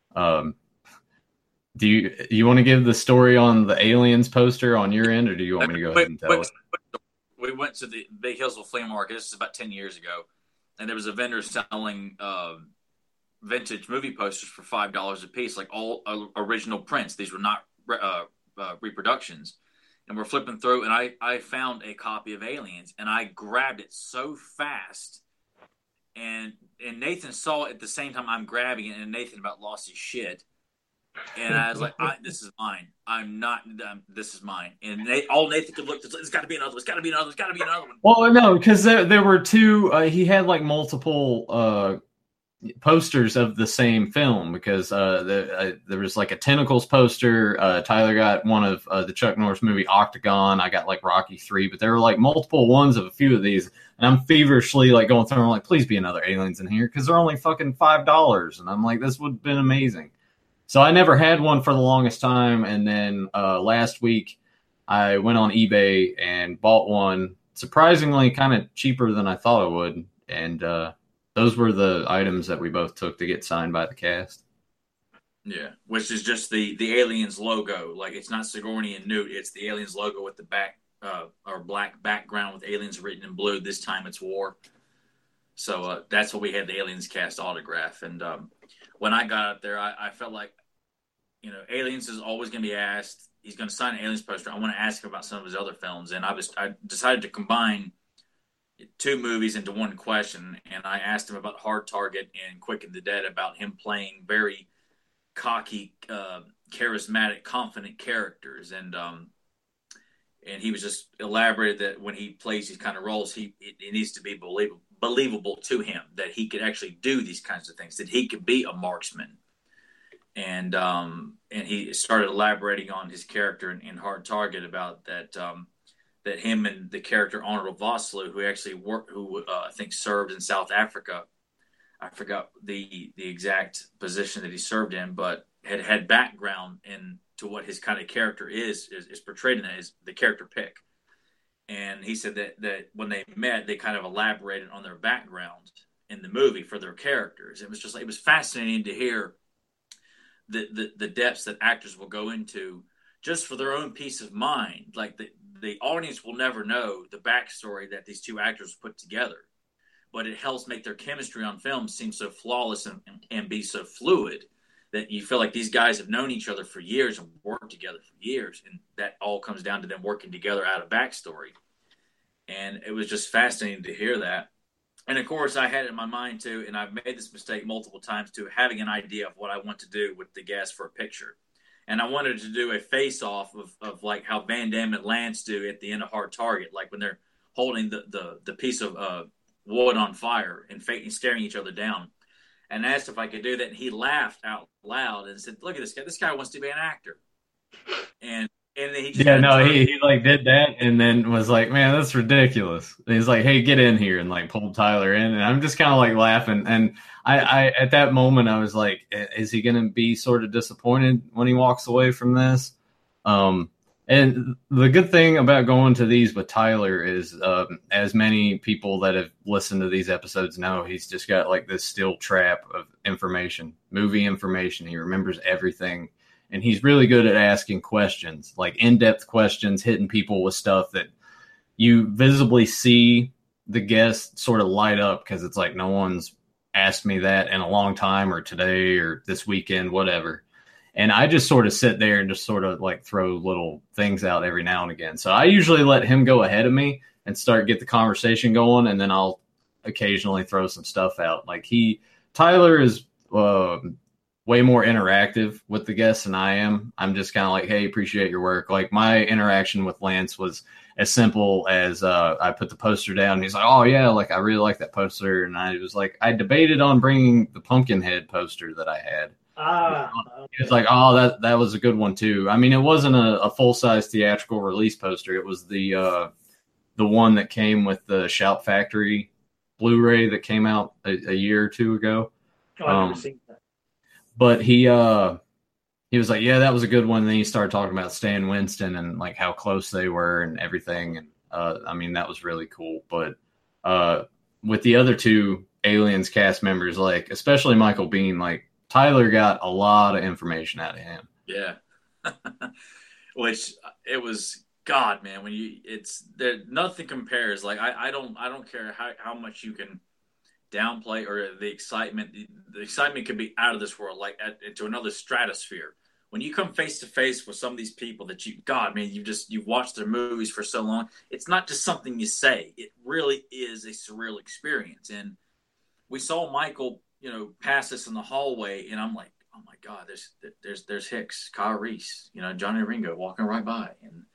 do you want to give the story on the Aliens poster on your end, or do you want me to go ahead and tell it? We went to the Big Hillsville Flea Market. This is about 10 years ago. And there was a vendor selling vintage movie posters for $5 a piece, like all original prints. These were not reproductions. And we're flipping through, and I found a copy of Aliens, and I grabbed it so fast. And Nathan saw it at the same time I'm grabbing it, and Nathan about lost his shit. And I was like, this is mine. This is mine. And all Nathan could look, it's got to be another one. It's got to be another one. It's got to be another one. Well, no, because there were two. He had like multiple posters of the same film because there was like a Tentacles poster. Tyler got one of the Chuck Norris movie Octagon. I got like Rocky 3, but there were like multiple ones of a few of these. And I'm feverishly like going through them like, please be another Aliens in here because they're only fucking $5. And I'm like, this would have been amazing. So I never had one for the longest time, and then last week I went on eBay and bought one, surprisingly kind of cheaper than I thought it would, and those were the items that we both took to get signed by the cast. Yeah, which is just the Aliens logo. Like it's not Sigourney and Newt; it's the Aliens logo with the or black background with aliens written in blue. This time it's war. So that's what we had the Aliens cast autograph, and when I got up there, I felt like, you know, Aliens is always going to be asked. He's going to sign an Aliens poster. I want to ask him about some of his other films. And I decided to combine two movies into one question. And I asked him about Hard Target and Quick and the Dead, about him playing very cocky, charismatic, confident characters. And he was just elaborated that when he plays these kind of roles, it needs to be believable to him that he could actually do these kinds of things, that he could be a marksman. And he started elaborating on his character in Hard Target about that that him and the character Arnold Vosloo, who actually I think served in South Africa. I forgot the exact position that he served in, but had background into what his kind of character is portrayed in that is the character pick. And he said that when they met, they kind of elaborated on their background in the movie for their characters. It was fascinating to hear the depths that actors will go into just for their own peace of mind. Like the audience will never know the backstory that these two actors put together, but it helps make their chemistry on film seem so flawless and be so fluid that you feel like these guys have known each other for years and worked together for years. And that all comes down to them working together out of backstory. And it was just fascinating to hear that. And of course, I had it in my mind too, and I've made this mistake multiple times too, having an idea of what I want to do with the guests for a picture. And I wanted to do a face-off of like how Van Damme and Lance do at the end of Hard Target, like when they're holding the piece of wood on fire and staring each other down. And asked if I could do that, and he laughed out loud and said, "Look at this guy! This guy wants to be an actor." And then he just he like did that and then was like, man, that's ridiculous. And he's like, hey, get in here, and like pulled Tyler in, and I'm just kind of like laughing. And I at that moment I was like, is he gonna be sort of disappointed when he walks away from this? And the good thing about going to these with Tyler is, as many people that have listened to these episodes know, he's just got like this steel trap of information, movie information. He remembers everything. And he's really good at asking questions, like in-depth questions, hitting people with stuff that you visibly see the guest sort of light up because it's like no one's asked me that in a long time or today or this weekend, whatever. And I just sort of sit there and just sort of like throw little things out every now and again. So I usually let him go ahead of me and get the conversation going. And then I'll occasionally throw some stuff out. Like Tyler is way more interactive with the guests than I am. I'm just kind of like, hey, appreciate your work. Like my interaction with Lance was as simple as I put the poster down. And he's like, oh yeah, like I really like that poster. And I was like, I debated on bringing the Pumpkinhead poster that I had. He was like, oh, that was a good one too. I mean, it wasn't a full-size theatrical release poster. It was the one that came with the Shout Factory Blu-ray that came out a year or two ago. Oh, I've never seen that. But he was like, yeah, that was a good one. And then he started talking about Stan Winston and like how close they were and everything. And I mean, that was really cool. But with the other two Aliens cast members, like especially Michael Biehn, like Tyler got a lot of information out of him. Yeah. Which it was, God, man, nothing compares. Like I don't care how much you can downplay or the excitement. The excitement could be out of this world, like into another stratosphere. When you come face to face with some of these people that you've watched their movies for so long, it's not just something you say. It really is a surreal experience. And we saw Michael, pass us in the hallway, and I'm like, oh my God, there's Hicks, Kyle Reese, Johnny Ringo walking right by, and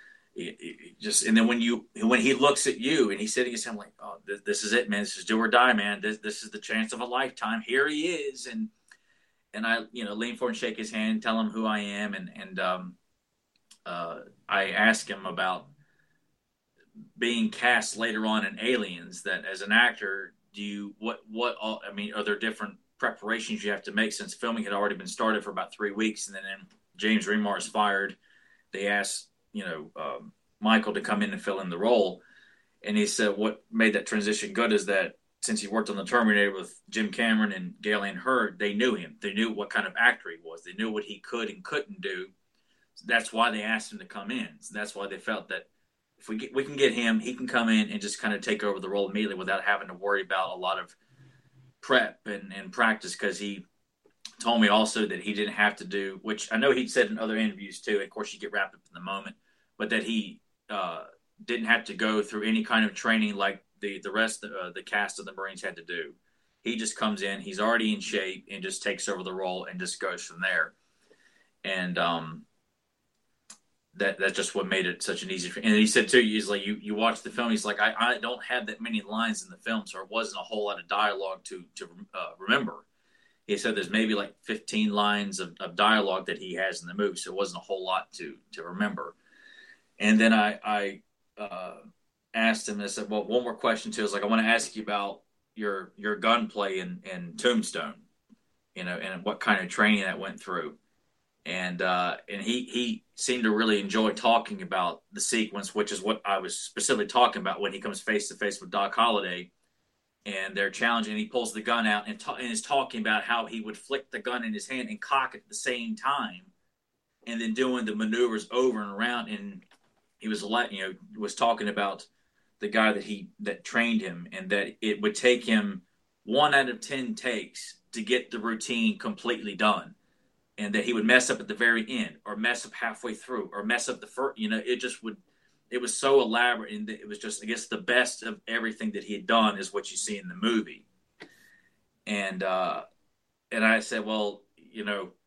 and then when he looks at you and he's sitting at him like, oh, this is it, man. This is do or die, man. This is the chance of a lifetime. Here he is, and I lean forward and shake his hand, tell him who I am, and I ask him about being cast later on in Aliens. That as an actor, are there different preparations you have to make since filming had already been started for about 3 weeks, and then James Remar is fired. They asked Michael to come in and fill in the role, and he said what made that transition good is that since he worked on the Terminator with Jim Cameron and Galen Hurd, they knew him. They knew what kind of actor he was. They knew what he could and couldn't do. So that's why they asked him to come in. So that's why they felt that if we can get him, he can come in and just kind of take over the role immediately without having to worry about a lot of prep and practice, because he told me also that he didn't have to do, which I know he'd said in other interviews too, of course you get wrapped up in the moment, but that he didn't have to go through any kind of training like the rest of the cast of the Marines had to do. He just comes in, he's already in shape, and just takes over the role and just goes from there. And that's just what made it such an easy. And he said too, he's like, you watch the film, he's like, I don't have that many lines in the film, so it wasn't a whole lot of dialogue to remember. He said there's maybe like 15 lines of dialogue that he has in the movie, so it wasn't a whole lot to remember. And then I asked him, I said, well, one more question too. I was like, I want to ask you about your gunplay in Tombstone, and what kind of training that went through. And he seemed to really enjoy talking about the sequence, which is what I was specifically talking about when he comes face to face with Doc Holliday, and they're challenging. He pulls the gun out and is talking about how he would flick the gun in his hand and cock it at the same time, and then doing the maneuvers over and around. And he was talking about the guy that trained him, and that it would take him 1 out of 10 takes to get the routine completely done. And that he would mess up at the very end, or mess up halfway through, or mess up the first. It was so elaborate, and it was just, I guess, the best of everything that he had done is what you see in the movie. And I said, well, I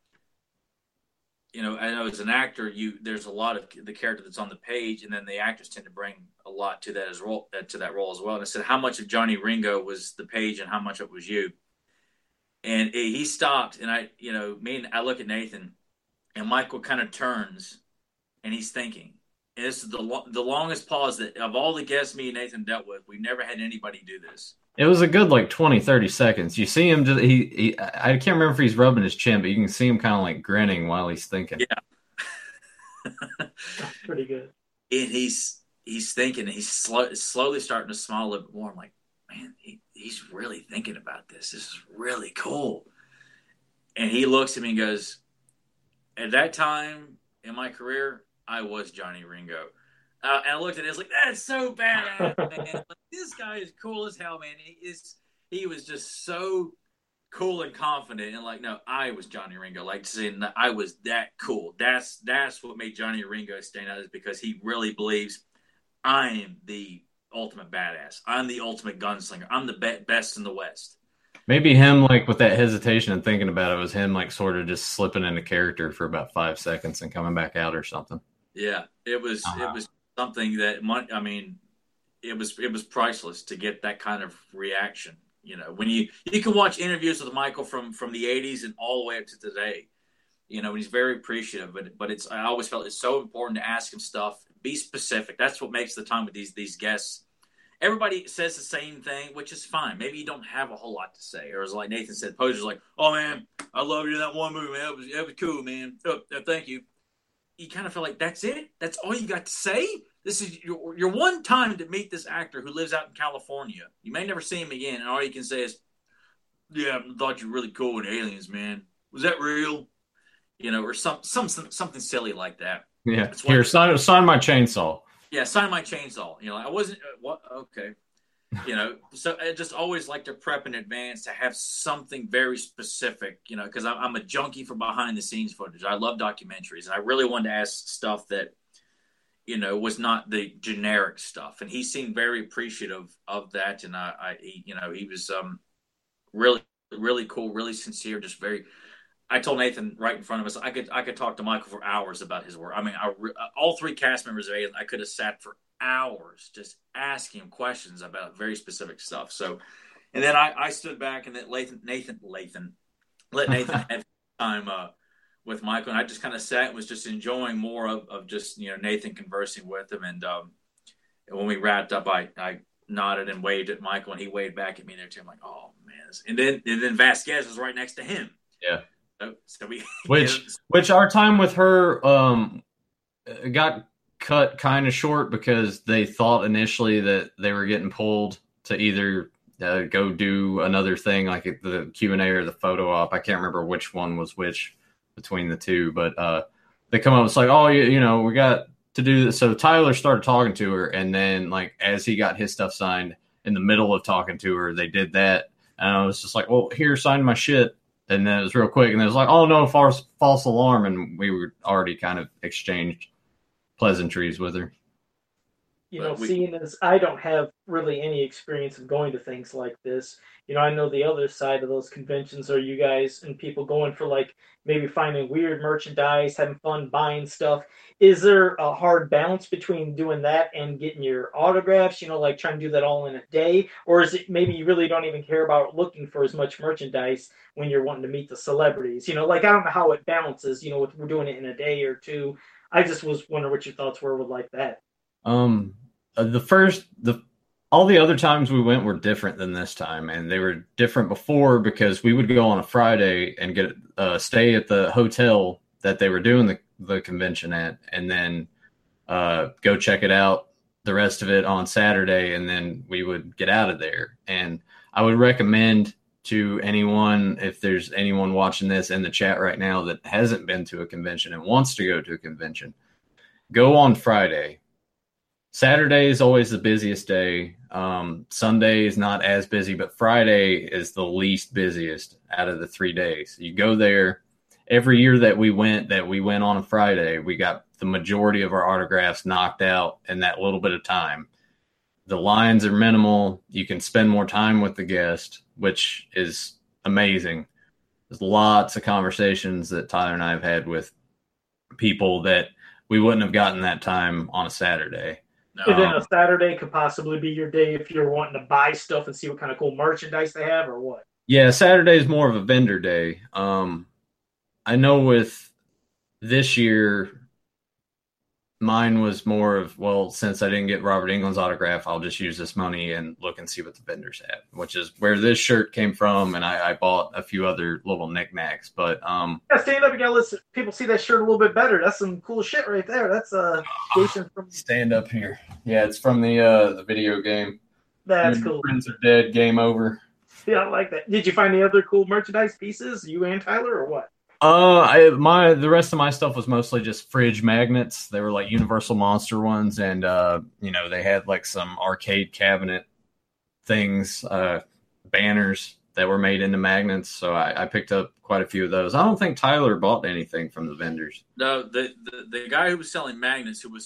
know as an actor, there's a lot of the character that's on the page, and then the actors tend to bring a lot to that to that role as well. And I said, how much of Johnny Ringo was the page, and how much of it was you? And he stopped, and I look at Nathan, and Michael kind of turns, and he's thinking. And this is the longest pause that of all the guests me and Nathan dealt with, we've never had anybody do this. It was a good like 20, 30 seconds. You see him I can't remember if he's rubbing his chin, but you can see him kind of like grinning while he's thinking. Yeah. That's pretty good. And he's thinking, he's slowly starting to smile a little bit more. I'm like, man, he's really thinking about this. This is really cool. And he looks at me and goes, at that time in my career, I was Johnny Ringo. And I looked at it, I was like, that's so badass, man. Like, this guy is cool as hell, man. He was just so cool and confident, and like, no, I was Johnny Ringo. Like saying that I was that cool. That's what made Johnny Ringo stand out, is because he really believes I am the ultimate badass. I'm the ultimate gunslinger. I'm the best in the West. Maybe him, like, with that hesitation and thinking about it, was him, like, sort of just slipping into character for about 5 seconds and coming back out or something. Yeah, it was something that, I mean, it was priceless to get that kind of reaction. You know, when you can watch interviews with Michael from the '80s and all the way up to today. You know, he's very appreciative, but I always felt it's so important to ask him stuff, be specific. That's what makes the time with these guests. Everybody says the same thing, which is fine. Maybe you don't have a whole lot to say, or as like Nathan said, Poser's like, "Oh man, I love you in that one movie, man. That was cool, man. Oh, thank you." You kind of feel like that's it. That's all you got to say. This is your one time to meet this actor who lives out in California. You may never see him again, and all you can say is, "Yeah, I thought you were really cool in Aliens, man. Was that real?" You know, or something silly like that. Yeah. Here, sign my chainsaw. Yeah, sign my chainsaw. You know, I wasn't what okay. You know, so I just always like to prep in advance to have something very specific, you know, because I'm a junkie for behind the scenes footage. I love documentaries, and I really wanted to ask stuff that, you know, was not the generic stuff. And he seemed very appreciative of that. And you know, he was really, really cool, really sincere, just very. I told Nathan right in front of us, I could talk to Michael for hours about his work. I mean, all 3 cast members of Alien, I could have sat for hours just asking him questions about very specific stuff. So, and then I stood back and then let Nathan have time with Michael, and I just kind of sat and was just enjoying more of just, you know, Nathan conversing with him. And when we wrapped up, I nodded and waved at Michael, and he waved back at me there too. I'm like, oh man, and then Vasquez was right next to him. Yeah. So we which our time with her got cut kind of short because they thought initially that they were getting pulled to either go do another thing like the Q&A or the photo op. I can't remember which one was which between the two, but they come up, it's like, oh, you know, we got to do this. So Tyler started talking to her, and then like as he got his stuff signed in the middle of talking to her, they did that, and I was just like, well, here, sign my shit. And then it was real quick, and it was like, oh, no, false alarm. And we were already kind of exchanged pleasantries with her. You know, seeing as I don't have really any experience of going to things like this, you know, I know the other side of those conventions are you guys and people going for like maybe finding weird merchandise, having fun buying stuff. Is there a hard balance between doing that and getting your autographs, you know, like trying to do that all in a day? Or is it maybe you really don't even care about looking for as much merchandise when you're wanting to meet the celebrities? You know, like I don't know how it balances, you know, if we're doing it in a day or two. I just was wondering what your thoughts were with like that. All the other times we went were different than this time, and they were different before because we would go on a Friday and get stay at the hotel that they were doing the convention at, and then go check it out the rest of it on Saturday, and then we would get out of there. And I would recommend to anyone, if there's anyone watching this in the chat right now that hasn't been to a convention and wants to go to a convention, go on Friday. Saturday is always the busiest day. Sunday is not as busy, but Friday is the least busiest out of the 3 days. You go there. Every year that we went on a Friday, we got the majority of our autographs knocked out in that little bit of time. The lines are minimal. You can spend more time with the guest, which is amazing. There's lots of conversations that Tyler and I have had with people that we wouldn't have gotten that time on a Saturday. And then a Saturday could possibly be your day if you're wanting to buy stuff and see what kind of cool merchandise they have, or what? Yeah, Saturday is more of a vendor day. I know with this year, Mine was more of, well, since I didn't get Robert England's autograph, I'll just use this money and look and see what the vendors have, which is where this shirt came from. And I bought a few other little knickknacks, but stand up. You gotta let people see that shirt a little bit better. That's some cool shit right there. That's Jason from Stand Up Here. Yeah, it's from the video game. That's cool. Friends are dead. Game over. Yeah, I like that. Did you find any other cool merchandise pieces, you and Tyler, or what? The rest of my stuff was mostly just fridge magnets. They were like Universal Monster ones, and they had like some arcade cabinet things, banners that were made into magnets. So I picked up quite a few of those. I don't think Tyler bought anything from the vendors. No, the guy who was selling magnets, of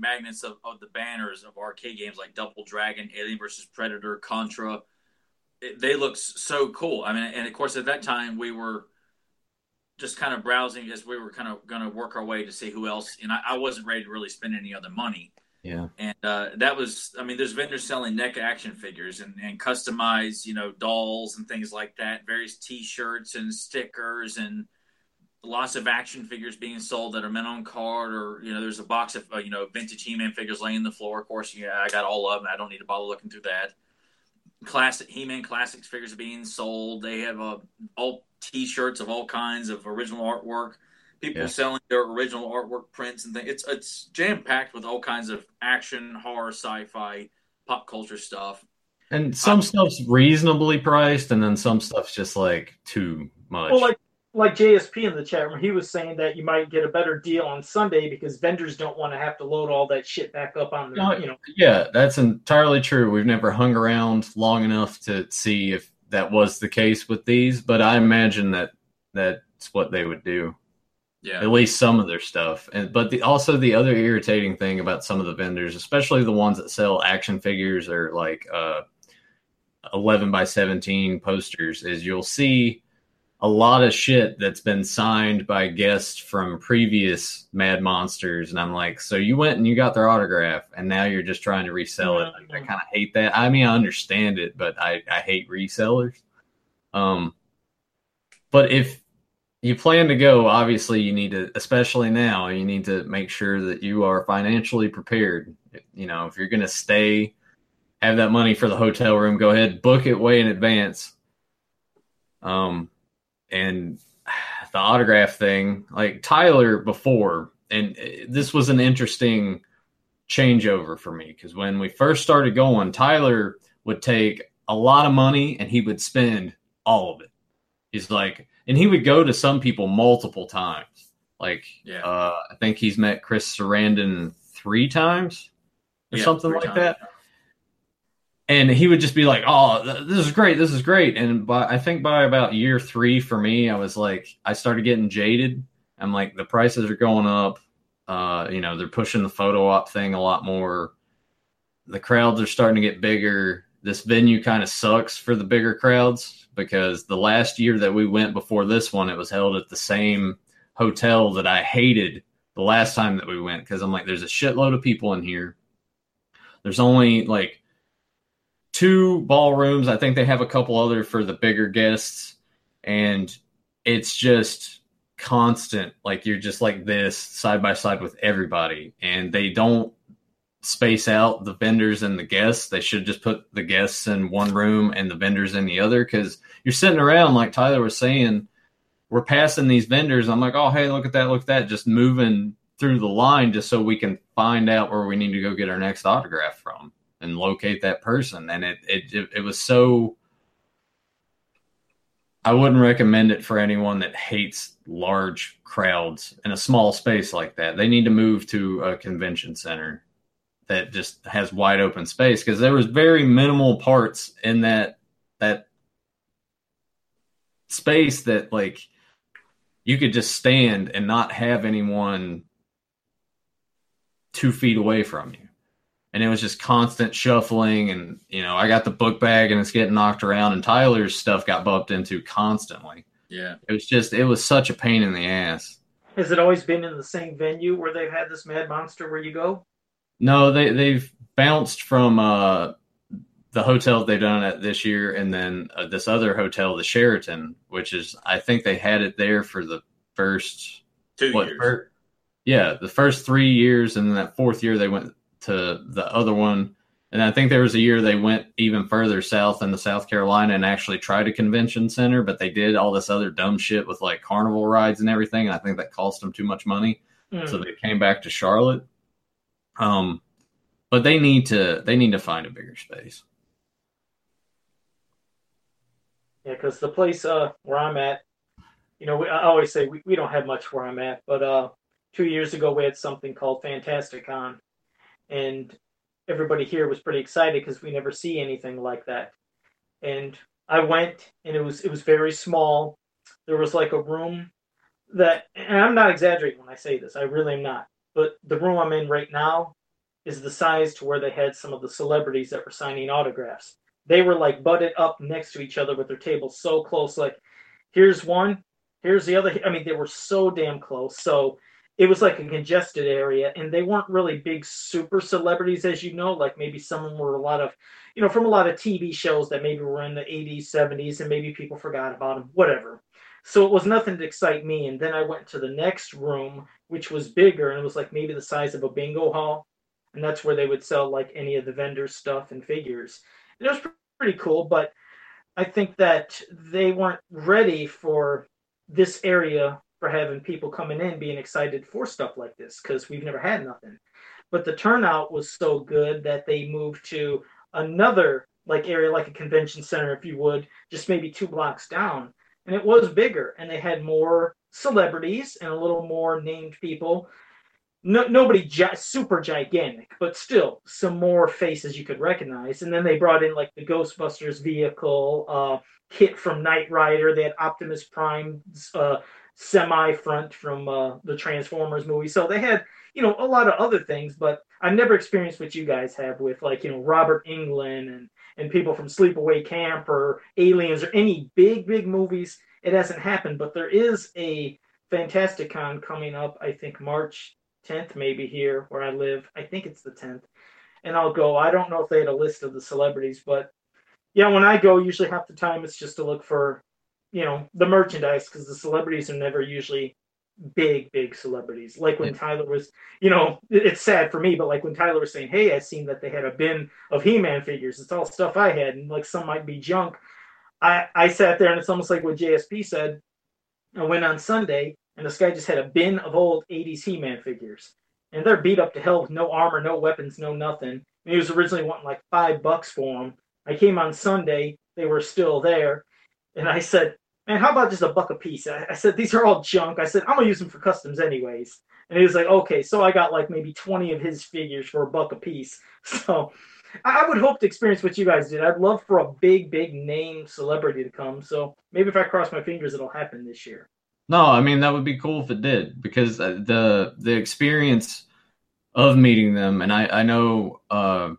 the banners of arcade games like Double Dragon, Alien vs. Predator, Contra. They look so cool. I mean, and of course at that time we were just kind of browsing as we were kind of going to work our way to see who else. And I wasn't ready to really spend any other money. Yeah. And that was, I mean, there's vendors selling NECA action figures and customized, dolls and things like that, various T-shirts and stickers and lots of action figures being sold that are meant on card, or, there's a box of, vintage He-Man figures laying on the floor. Of course, I got all of them. I don't need to bother looking through that. Classic He-Man Classics figures being sold. They have all T-shirts of all kinds of original artwork. People selling their original artwork prints and things. It's jam packed with all kinds of action, horror, sci-fi, pop culture stuff. And some stuff's reasonably priced, and then some stuff's just like too much. Well, like JSP in the chat room, he was saying that you might get a better deal on Sunday because vendors don't want to have to load all that shit back up on their, Yeah, that's entirely true. We've never hung around long enough to see if that was the case with these, but I imagine that's what they would do. Yeah, at least some of their stuff. But also the other irritating thing about some of the vendors, especially the ones that sell action figures or like 11 by 17 posters, is you'll see a lot of shit that's been signed by guests from previous Mad Monsters. And I'm like, so you went and you got their autograph and now you're just trying to resell it. Like, I kind of hate that. I mean, I understand it, but I hate resellers. But if you plan to go, obviously you need to, especially now, you need to make sure that you are financially prepared. If you're going to stay, have that money for the hotel room, go ahead, book it way in advance. And the autograph thing, like Tyler before, and this was an interesting changeover for me because when we first started going, Tyler would take a lot of money and he would spend all of it. He's like, and he would go to some people multiple times. Like, I think he's met Chris Sarandon 3 times or something like that. And he would just be like, oh, this is great. And I think by about year 3 for me, I was like, I started getting jaded. I'm like, the prices are going up. They're pushing the photo op thing a lot more. The crowds are starting to get bigger. This venue kind of sucks for the bigger crowds because the last year that we went before this one, it was held at the same hotel that I hated the last time that we went. Cause I'm like, there's a shitload of people in here. There's only like 2 ballrooms. I think they have a couple other for the bigger guests. And it's just constant. Like you're just like this side by side with everybody. And they don't space out the vendors and the guests. They should just put the guests in one room and the vendors in the other. Cause you're sitting around, like Tyler was saying, we're passing these vendors. I'm like, oh, hey, look at that. Just moving through the line just so we can find out where we need to go get our next autograph from and locate that person. And it was so, I wouldn't recommend it for anyone that hates large crowds in a small space like that. They need to move to a convention center that just has wide open space because there was very minimal parts in that space that like you could just stand and not have anyone 2 feet away from you. And it was just constant shuffling. And, I got the book bag and it's getting knocked around and Tyler's stuff got bumped into constantly. Yeah. It was such a pain in the ass. Has it always been in the same venue where they've had this Mad Monster where you go? No, they've bounced from the hotel they've done it this year. And then this other hotel, the Sheraton, which is, I think they had it there for the first 2 years. Yeah, the first 3 years, and then that fourth year they went to the other one. And I think there was a year they went even further south into South Carolina and actually tried a convention center, but they did all this other dumb shit with like carnival rides and everything. And I think that cost them too much money. So they came back to Charlotte. But they need to find a bigger space. Yeah, because the place where I'm at, I always say we don't have much where I'm at, but 2 years ago we had something called Fantasticon, and everybody here was pretty excited because we never see anything like that. And I went, and it was very small. There was like a room that, and I'm not exaggerating when I say this, I really am not. But the room I'm in right now is the size to where they had some of the celebrities that were signing autographs. They were like butted up next to each other with their tables so close. Like, here's one, here's the other. I mean, they were so damn close. So it was like a congested area, and they weren't really big super celebrities, as you know. Like maybe some of them were a lot of, from a lot of TV shows that maybe were in the 80s, 70s, and maybe people forgot about them, whatever. So it was nothing to excite me. And then I went to the next room, which was bigger, and it was like maybe the size of a bingo hall. And that's where they would sell like any of the vendors' stuff and figures. And it was pretty cool, but I think that they weren't ready for this area for having people coming in being excited for stuff like this because we've never had nothing. But the turnout was so good that they moved to another like area, like a convention center, if you would, just maybe 2 blocks down. And it was bigger, and they had more celebrities and a little more named people. Nobody super gigantic, but still some more faces you could recognize. And then they brought in like the Ghostbusters vehicle, Kit from Knight Rider. They had Optimus Prime's semi front from the Transformers movie. So they had, a lot of other things, but I've never experienced what you guys have with like, Robert Englund and people from Sleepaway Camp or Aliens or any big movies. It hasn't happened, but there is a Fantasticon coming up, I think March 10th maybe here where I live. I think it's the 10th. And I'll go. I don't know if they had a list of the celebrities, but yeah, when I go, usually half the time it's just to look for, the merchandise because the celebrities are never usually big celebrities. Like when Tyler was, it's sad for me, but like when Tyler was saying, hey, I seen that they had a bin of He-Man figures. It's all stuff I had, and like some might be junk. I sat there, and it's almost like what JSP said. I went on Sunday, and this guy just had a bin of old 80s He-Man figures. And they're beat up to hell with no armor, no weapons, no nothing. And he was originally wanting like $5 for them. I came on Sunday, they were still there. And I said, man, how about just $1 a piece? I said, these are all junk. I said, I'm going to use them for customs anyways. And he was like, okay. So I got like maybe 20 of his figures for $1 a piece. So I would hope to experience what you guys did. I'd love for a big name celebrity to come. So maybe if I cross my fingers, it'll happen this year. No, I mean, that would be cool if it did, because the experience of meeting them, and I know I'm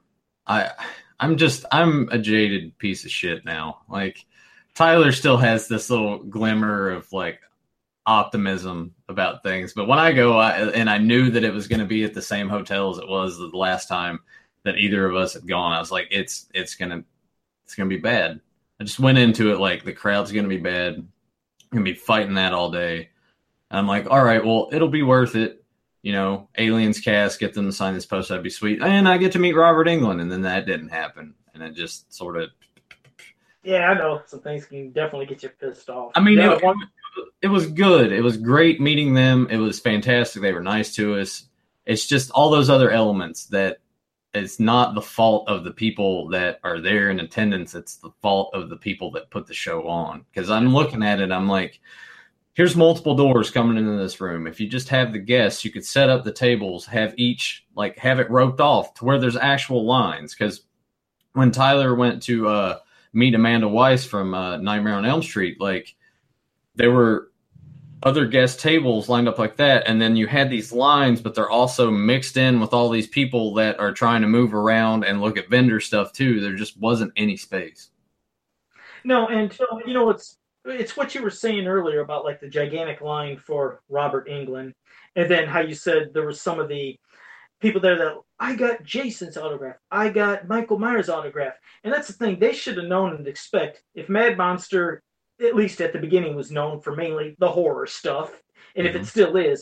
a jaded piece of shit now. Like, Tyler still has this little glimmer of like optimism about things, but when I go, and I knew that it was going to be at the same hotel as it was the last time that either of us had gone, I was like, it's gonna be bad. I just went into it like the crowd's gonna be bad. Gonna be fighting that all day. And I'm like, all right, well, it'll be worth it. Aliens cast, get them to sign this post, that'd be sweet. And I get to meet Robert Englund, and then that didn't happen. And it just sort of... Yeah, I know. Some things can definitely get you pissed off. I mean, it was good. It was great meeting them. It was fantastic. They were nice to us. It's just all those other elements that it's not the fault of the people that are there in attendance. It's the fault of the people that put the show on. Because I'm looking at it, I'm like, here's multiple doors coming into this room. If you just have the guests, you could set up the tables, have it roped off to where there's actual lines. Because when Tyler went to meet Amanda Weiss from Nightmare on Elm Street, like, there were other guest tables lined up like that, and then you had these lines, but they're also mixed in with all these people that are trying to move around and look at vendor stuff too. There just wasn't any space. No, and it's what you were saying earlier about like the gigantic line for Robert Englund, and then how you said there was some of the people there that I got Jason's autograph, I got Michael Myers' autograph, and that's the thing they should have known and expect if Mad Monster, at least at the beginning, was known for mainly the horror stuff, and if it still is,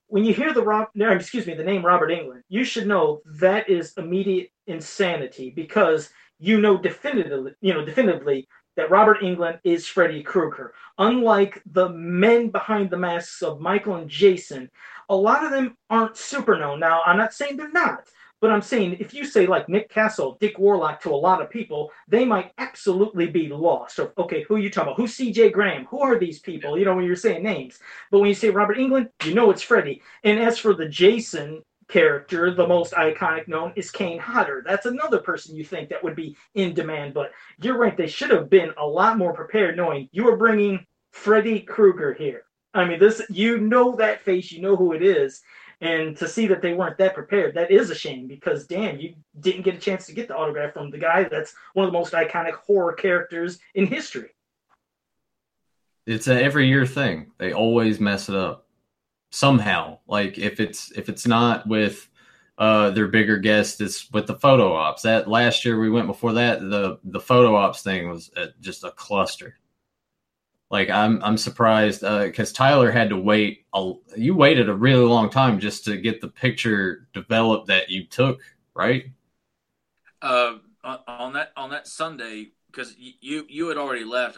when you hear the name Robert Englund, you should know that is immediate insanity because definitively that Robert Englund is Freddy Krueger. Unlike the men behind the masks of Michael and Jason, a lot of them aren't super known. Now, I'm not saying they're not, but I'm saying if you say like Nick Castle, Dick Warlock to a lot of people, they might absolutely be lost. So, okay, who are you talking about? Who's C.J. Graham? Who are these people? When you're saying names. But when you say Robert Englund, you know it's Freddy. And as for the Jason character, the most iconic known is Kane Hodder. That's another person you think that would be in demand. But you're right, they should have been a lot more prepared knowing you are bringing Freddy Krueger here. I mean, that face, you know who it is. And to see that they weren't that prepared, that is a shame because, damn, you didn't get a chance to get the autograph from the guy that's one of the most iconic horror characters in history. It's an every year thing. They always mess it up somehow. Like if it's not with their bigger guest, it's with the photo ops. That last year we went before that, the photo ops thing was just a cluster. Like I'm surprised because Tyler had to wait. You waited a really long time just to get the picture developed that you took, right? On that Sunday, because you had already left.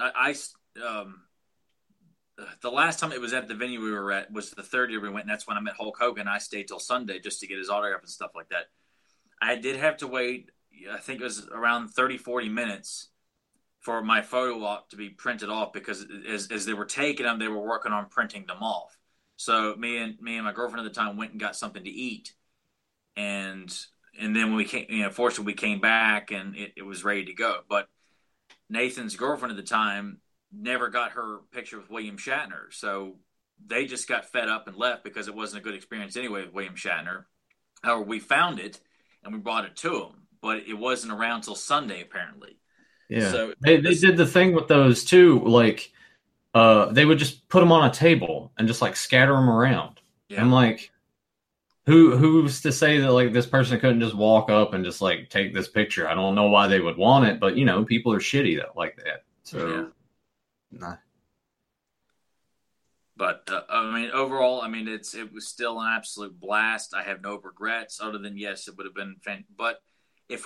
The last time it was at the venue we were at was the third year we went, and that's when I met Hulk Hogan. I stayed till Sunday just to get his autograph and stuff like that. I did have to wait. I think it was around 30, 40 minutes for my photo op to be printed off because as they were taking them, they were working on printing them off. So me and my girlfriend at the time went and got something to eat, and then when we came, fortunately we came back and it was ready to go. But Nathan's girlfriend at the time never got her picture with William Shatner, so they just got fed up and left because it wasn't a good experience anyway with William Shatner. However, we found it and we brought it to him, but it wasn't around till Sunday apparently. Yeah, so they did the thing with those too. Like, they would just put them on a table and just like scatter them around. Yeah. I'm like, who's to say that like this person couldn't just walk up and just like take this picture? I don't know why they would want it, but people are shitty like that. So, yeah. Nah. But overall, it was still an absolute blast. I have no regrets, other than yes, it would have been. But if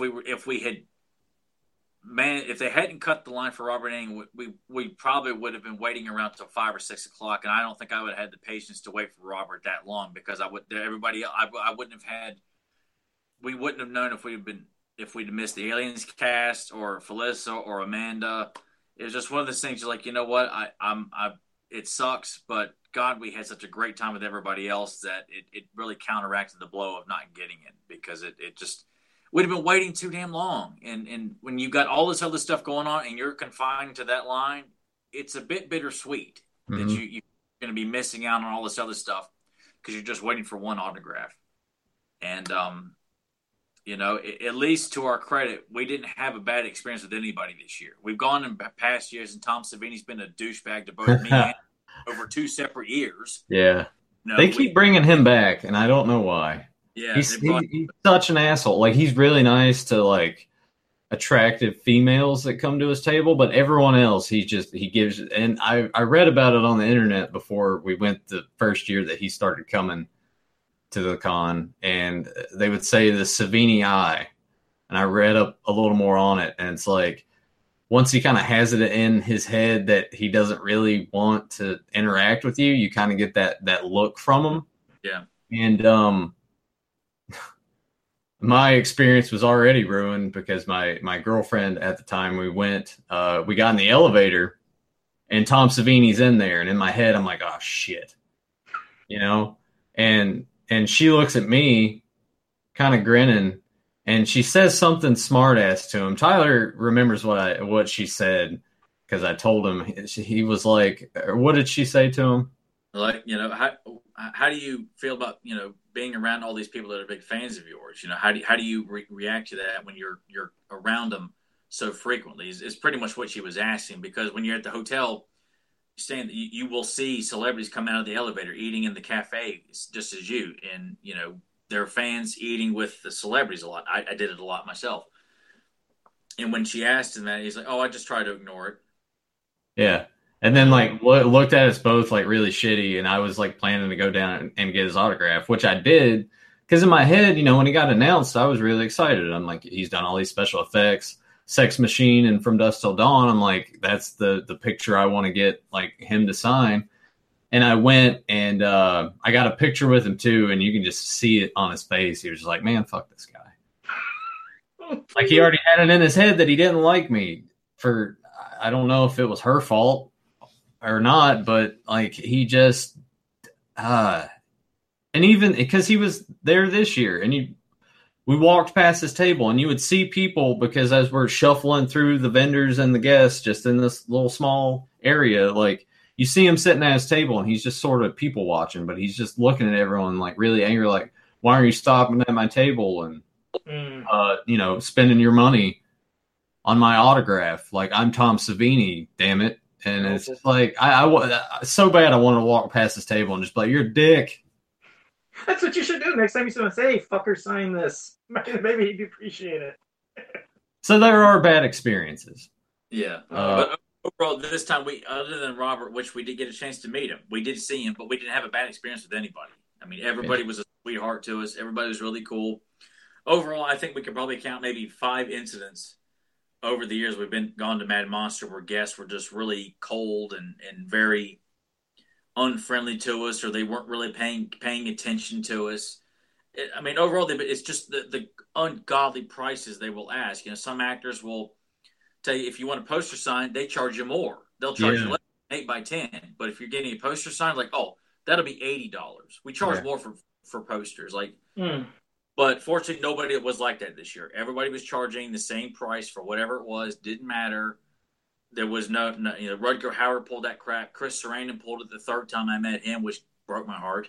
they hadn't cut the line for Robert Englund, we probably would have been waiting around till 5 or 6 o'clock, and I don't think I would have had the patience to wait for Robert that long because I wouldn't have had. We wouldn't have known if we'd missed the Aliens cast or Felissa or Amanda. It was just one of those things. You're like, you know what? It sucks, but God, we had such a great time with everybody else that it really counteracted the blow of not getting it because it just. We'd have been waiting too damn long. And when you got all this other stuff going on and you're confined to that line, it's a bit bittersweet that you're going to be missing out on all this other stuff because you're just waiting for one autograph. And, at least to our credit, we didn't have a bad experience with anybody this year. We've gone in past years, and Tom Savini's been a douchebag to both me and over 2 separate years. Yeah. They keep bringing him back, and I don't know why. Yeah, he's such an asshole. Like, he's really nice to like attractive females that come to his table, but everyone else he gives. And I read about it on the internet before we went the first year that he started coming to the con, and they would say the Savini eye. And I read up a little more on it, and it's like once he kind of has it in his head that he doesn't really want to interact with you, you kind of get that look from him. Yeah, and my experience was already ruined because my girlfriend at the time we got in the elevator and Tom Savini's in there. And in my head, I'm like, oh shit, and she looks at me kind of grinning and she says something smart ass to him. Tyler remembers what she said because I told him. He was like, what did she say to him? Like, how do you feel about, being around all these people that are big fans of yours? How do you react to that when you're around them so frequently? Is pretty much what she was asking, because when you're at the hotel, you will see celebrities come out of the elevator eating in the cafe just as you, and they're fans eating with the celebrities a lot. I did it a lot myself. And when she asked him that, he's like, "Oh, I just try to ignore it." Yeah. And then like looked at us both like really shitty, and I was like planning to go down and get his autograph, which I did. Because in my head, when he got announced, I was really excited. I'm like, he's done all these special effects, Sex Machine and From Dusk Till Dawn. I'm like, that's the picture I want to get like him to sign. And I went and I got a picture with him too, and you can just see it on his face. He was just like, man, fuck this guy. Like he already had it in his head that he didn't like me for, I don't know if it was her fault or not, but like he just, and even because he was there this year and we walked past his table and you would see people because as we're shuffling through the vendors and the guests just in this little small area, like you see him sitting at his table and he's just sort of people watching, but he's just looking at everyone like really angry, like, why aren't you stopping at my table and, spending your money on my autograph? Like, I'm Tom Savini, damn it. And it's just like, I so bad I want to walk past this table and just be like, you're a dick. That's what you should do next time you see someone say, hey, fucker, sign this. Maybe he'd appreciate it. So there are bad experiences. Yeah. But overall, this time, other than Robert, which we did get a chance to meet him, we did see him, but we didn't have a bad experience with anybody. I mean, everybody was a sweetheart to us. Everybody was really cool. Overall, I think we could probably count maybe 5 incidents over the years we've gone to Mad Monster where guests were just really cold and very unfriendly to us, or they weren't really paying attention to us. Overall, it's just the ungodly prices they will ask. Some actors will tell you if you want a poster sign, they charge you more. They'll charge you less than 8 by 10. But if you're getting a poster sign, like, oh, that'll be $80. We charge more for posters. But fortunately, nobody was like that this year. Everybody was charging the same price for whatever it was. Didn't matter. There was no Rutger Hauer pulled that crap. Chris Sarandon pulled it the 3rd time I met him, which broke my heart.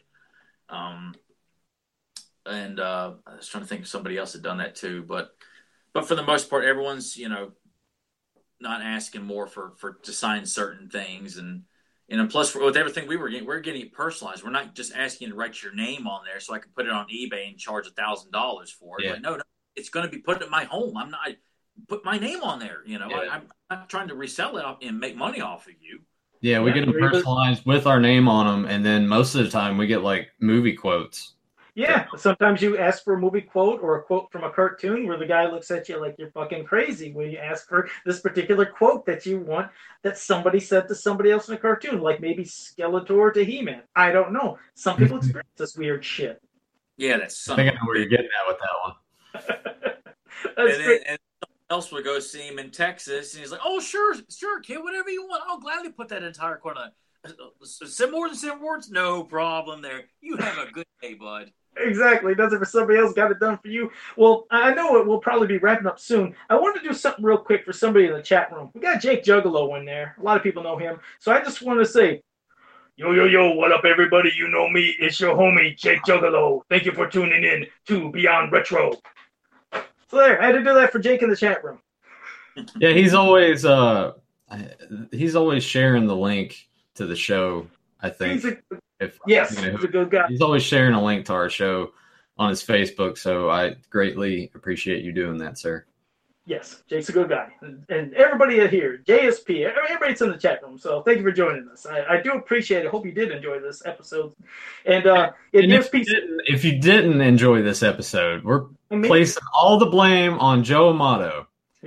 And I was trying to think if somebody else had done that too. But for the most part, everyone's, not asking more to sign certain things. And plus with everything we're getting it personalized. We're not just asking you to write your name on there so I can put it on eBay and charge $1,000 for it. Yeah. Like, no, it's going to be put at my home. I'm not put my name on there. I'm not trying to resell it and make money off of you. Yeah, we get them personalized with our name on them, and then most of the time we get like movie quotes. Yeah, sometimes you ask for a movie quote or a quote from a cartoon where the guy looks at you like you're fucking crazy when you ask for this particular quote that you want that somebody said to somebody else in a cartoon, like maybe Skeletor to He-Man. I don't know. Some people experience this weird shit. Yeah, that's I think I know where you're getting at with that one. and someone else would go see him in Texas, and he's like, "Oh, sure, kid, whatever you want. I'll gladly put that entire quote on. Some more than 7 words, no problem there. You have a good day, bud." Exactly. Does it for somebody else, got it done for you. Well, I know it will probably be wrapping up soon. I wanted to do something real quick for somebody in the chat room. We got Jake Juggalo in there. A lot of people know him. So I just want to say, yo, what up, everybody? You know me. It's your homie, Jake Juggalo. Thank you for tuning in to Beyond Retro. So there, I had to do that for Jake in the chat room. Yeah, he's always sharing the link to the show, I think. He's a good guy. He's always sharing a link to our show on his Facebook, so I greatly appreciate you doing that, sir. Yes, Jake's a good guy. And everybody here, JSP, everybody's in the chat room, so thank you for joining us. I do appreciate it. Hope you did enjoy this episode. And if you didn't enjoy this episode, we're placing all the blame on Joe Amato.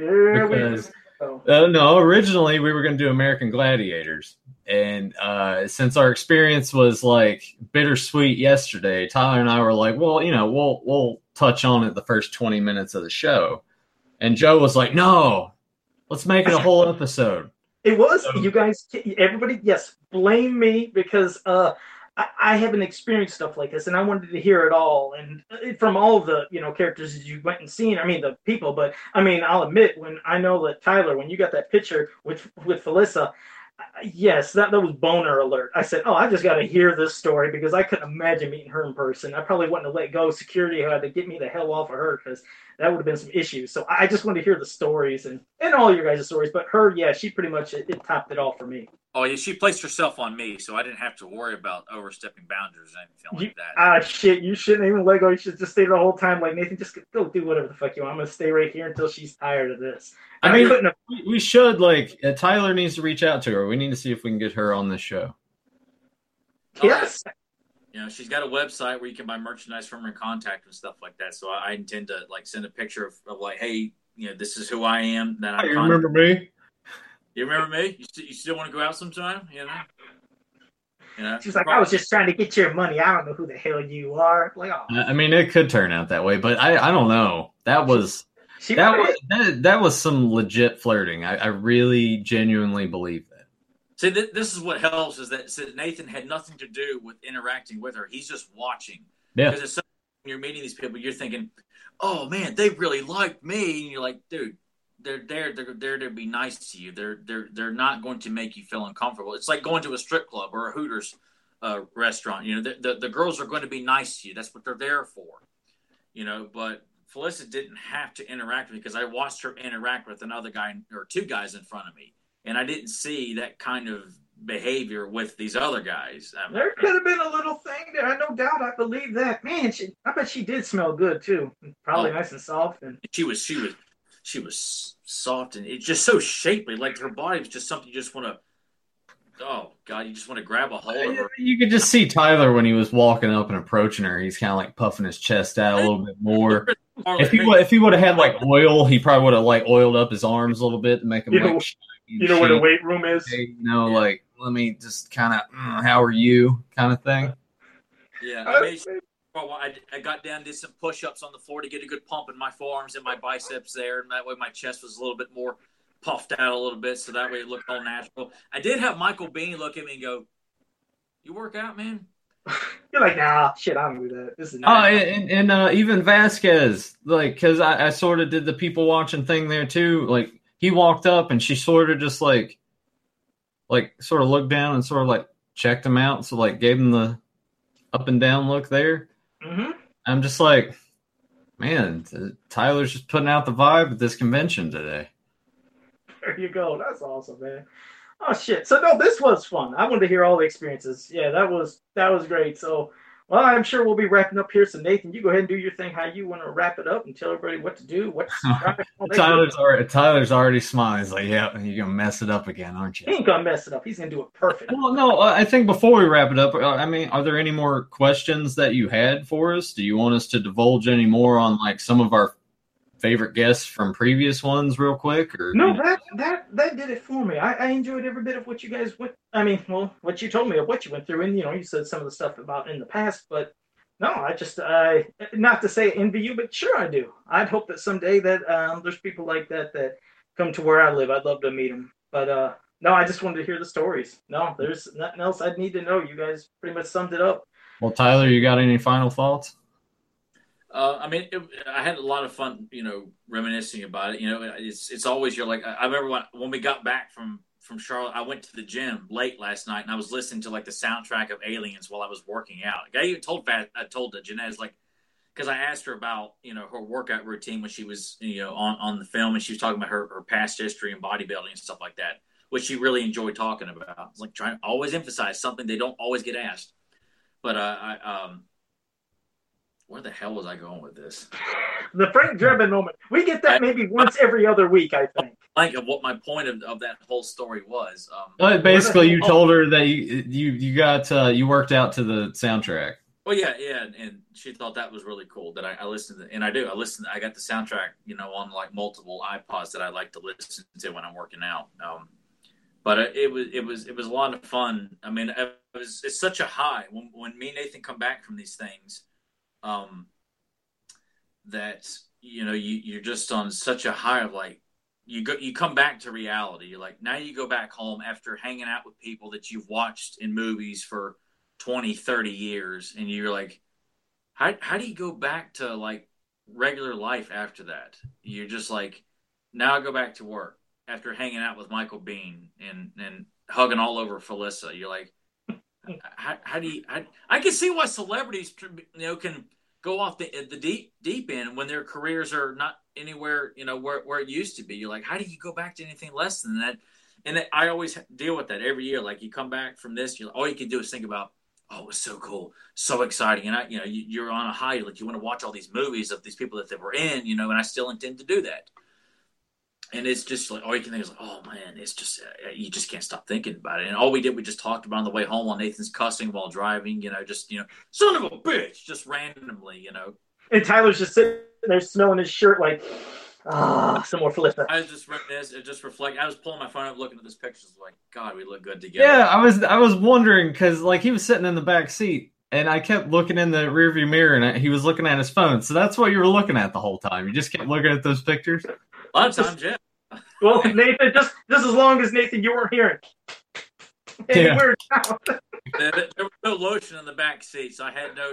No, originally we were going to do American Gladiators. And since our experience was like bittersweet yesterday, Tyler and I were like, well, we'll touch on it the first 20 minutes of the show. And Joe was like, no, let's make it a whole episode. It was. You guys, everybody, yes, blame me because I haven't experienced stuff like this, and I wanted to hear it all. And from all of the characters that you went and seen, the people, but I'll admit, when I know that Tyler, when you got that picture with Felissa, yes, that was boner alert. I said, I just got to hear this story because I couldn't imagine meeting her in person. I probably wouldn't have let go. Security had to get me the hell off of her because that would have been some issues. So I just wanted to hear the stories and all your guys' stories. But her, yeah, she pretty much it topped it all for me. Oh yeah, she placed herself on me, so I didn't have to worry about overstepping boundaries or anything like that. Shit, you shouldn't even let go. You should just stay the whole time. Like, Nathan, just go do whatever the fuck you want. I'm gonna stay right here until she's tired of this. I mean, we should, like, Tyler needs to reach out to her. We need to see if we can get her on this show. Yes. You know, she's got a website where you can buy merchandise from her and contact and stuff like that. So I intend to like send a picture of like, hey, you know, this is who I am. That I'm. You remember me? You remember me? You still want to go out sometime? You know? She's like, I was just trying to get your money. I don't know who the hell you are. Like, oh. I mean, it could turn out that way, but I don't know. That was some legit flirting. I really genuinely believe that. See, this is what helps is that Nathan had nothing to do with interacting with her. He's just watching. Yeah. Because when you're meeting these people, you're thinking, oh man, they really like me, and you're like, dude. They're there to be nice to you. They're not going to make you feel uncomfortable. It's like going to a strip club or a Hooters restaurant. You know, the girls are going to be nice to you. That's what they're there for. You know, but Felissa didn't have to interact with me because I watched her interact with another guy or two guys in front of me, and I didn't see that kind of behavior with these other guys. There could have been a little thing there. No doubt. I believe that. Man, I bet she did smell good too. Probably nice and soft. And she was soft and it's just so shapely. Like her body was just something you just want to. Oh God, you just want to grab a hold of her. You could just see Tyler when he was walking up and approaching her. He's kind of like puffing his chest out a little bit more. If he would have had like oil, he probably would have like oiled up his arms a little bit to make him like. You know where the weight room is. Like let me just kind of how are you kind of thing. Yeah, I got down, did some push-ups on the floor to get a good pump in my forearms and my biceps there, and that way my chest was a little bit more puffed out a little bit, so that way it looked all natural. I did have Michael Biehn look at me and go, "You work out, man?" You're like, nah, shit, I don't do that. This is and even Vasquez, like, because I sort of did the people watching thing there too. Like, he walked up and she sort of just like sort of looked down and sort of like checked him out, so like gave him the up and down look there. Mm-hmm. I'm just like, man, Tyler's just putting out the vibe at this convention today. There you go. That's awesome, man. Oh shit. So no, this was fun. I wanted to hear all the experiences. Yeah, that was great. So, well, I'm sure we'll be wrapping up here. So Nathan, you go ahead and do your thing. How you want to wrap it up and tell everybody what to do, what to subscribe. Tyler's already smiling. He's like, yeah, you're gonna mess it up again, aren't you? He ain't gonna mess it up. He's gonna do it perfect. Well, no, I think before we wrap it up, I mean, are there any more questions that you had for us? Do you want us to divulge any more on like some of our favorite guests from previous ones real quick? Or no, that did it for me. I enjoyed every bit of what you guys went. I mean, well, what you told me of what you went through, and you said some of the stuff about in the past, but no, I not to say envy you, but sure I do. I'd hope that someday that there's people like that come to where I live. I'd love to meet them, but no, I just wanted to hear the stories. No, there's nothing else I'd need to know. You guys pretty much summed it up. Well, Tyler, you got any final thoughts? I mean, I had a lot of fun, reminiscing about it. It's always you're like, I remember when we got back from Charlotte, I went to the gym late last night and I was listening to like the soundtrack of Aliens while I was working out. Like, I even told Janez, like, because I asked her about her workout routine when she was on the film, and she was talking about her past history and bodybuilding and stuff like that, which she really enjoyed talking about. I was like trying to always emphasize something they don't always get asked, but where the hell was I going with this? The Frank Drebin moment. We get that maybe once every other week, I think. Like of what my point of that whole story was. Basically, you told her that you worked out to the soundtrack. Well, yeah, and she thought that was really cool that I listened to, and I do. I got the soundtrack, on like multiple iPods that I like to listen to when I'm working out. But it was a lot of fun. I mean, it's such a high when me and Nathan come back from these things. That you're just on such a high of like you come back to reality. You're like, now you go back home after hanging out with people that you've watched in movies for 20, 30 years, and you're like, how do you go back to like regular life after that? You're just like, now I go back to work after hanging out with Michael Biehn and hugging all over Felissa. You're like, how do you? I can see why celebrities, can go off the deep end when their careers are not anywhere, where it used to be. You're like, how do you go back to anything less than that? And I always deal with that every year. Like you come back from this, all you can do is think about, oh, it was so cool, so exciting, and you're on a high. Like you want to watch all these movies of these people that they were in, and I still intend to do that. And it's just like all you can think is like, oh man, it's just you just can't stop thinking about it. And all we just talked about on the way home while Nathan's cussing while driving, son of a bitch, just randomly, And Tyler's just sitting there smelling his shirt like, some more flipper. I was just reminiscing, just reflect. I was pulling my phone up, looking at this picture, like, God, we look good together. Yeah, I was wondering because like he was sitting in the back seat, and I kept looking in the rearview mirror, and he was looking at his phone. So that's what you were looking at the whole time. You just kept looking at those pictures. A lot of times, yeah. Well, Nathan, just as long as Nathan, you weren't hearing. Hey, Yeah. There was no lotion in the back seat, so I had no.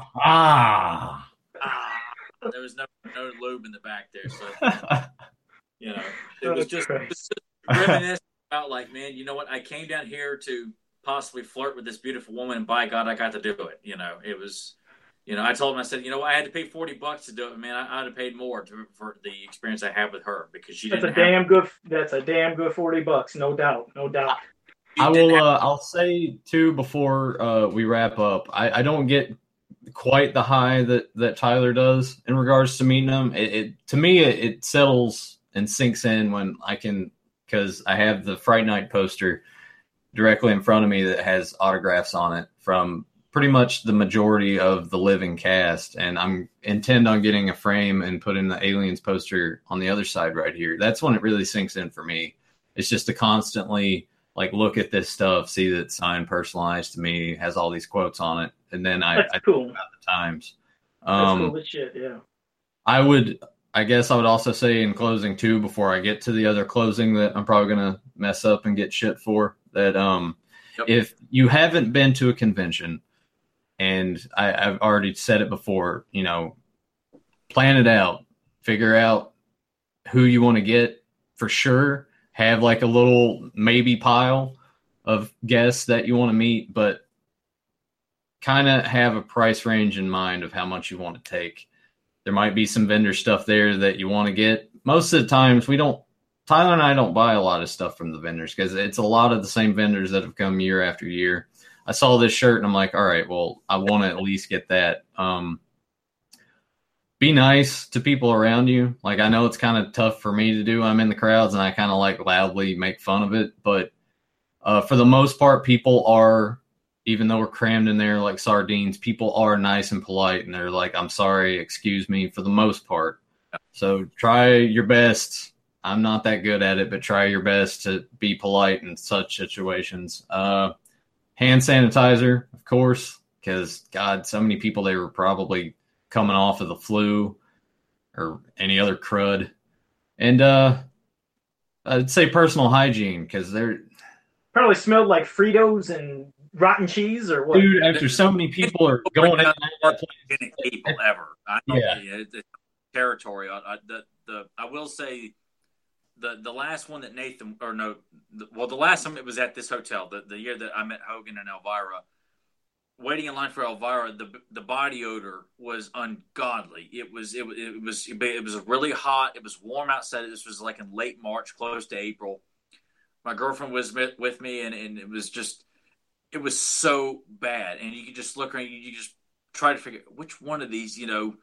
There was no lube in the back there, so it was just reminiscing about like, man, you know what? I came down here to possibly flirt with this beautiful woman, and by God, I got to do it. It was. I told him, I said, I had to pay $40 to do it. Man, I'd have paid more for the experience I had with her because she didn't. That's a damn good $40, no doubt. I'll say too before we wrap up. I don't get quite the high that Tyler does in regards to meeting him. To me it settles and sinks in when I can, because I have the Fright Night poster directly in front of me that has autographs on it from pretty much the majority of the living cast, and I'm intend on getting a frame and putting the Aliens poster on the other side right here. That's when it really sinks in for me. It's just to constantly like look at this stuff, see that it's signed, personalized to me, has all these quotes on it, and then I cool. think about the times. That's cool as shit, yeah. I guess I would also say in closing too, before I get to the other closing that I'm probably gonna mess up and get shit for, that if you haven't been to a convention, and I've already said it before, plan it out, figure out who you want to get for sure. Have like a little maybe pile of guests that you want to meet, but kind of have a price range in mind of how much you want to take. There might be some vendor stuff there that you want to get. Most of the times Tyler and I don't buy a lot of stuff from the vendors because it's a lot of the same vendors that have come year after year. I saw this shirt and I'm like, all right, well, I want to at least get that. Be nice to people around you. Like, I know it's kind of tough for me to do. I'm in the crowds and I kind of like loudly make fun of it. But for the most part, people are, even though we're crammed in there like sardines, people are nice and polite. And they're like, I'm sorry, excuse me, for the most part. So try your best. I'm not that good at it, but try your best to be polite in such situations. Hand sanitizer, of course, because, God, so many people, they were probably coming off of the flu or any other crud. And I'd say personal hygiene, because they're... Probably smelled like Fritos and rotten cheese or what? Dude, after so many people are going in that place. People ever. It's territory. I will say... The last one that Nathan, the last time it was at this hotel, the year that I met Hogan and Elvira, waiting in line for Elvira, the body odor was ungodly. It was really hot. It was warm outside. This was like in late March, close to April. My girlfriend was with me, and it was so bad. And you could just look around, you just try to figure which one of these,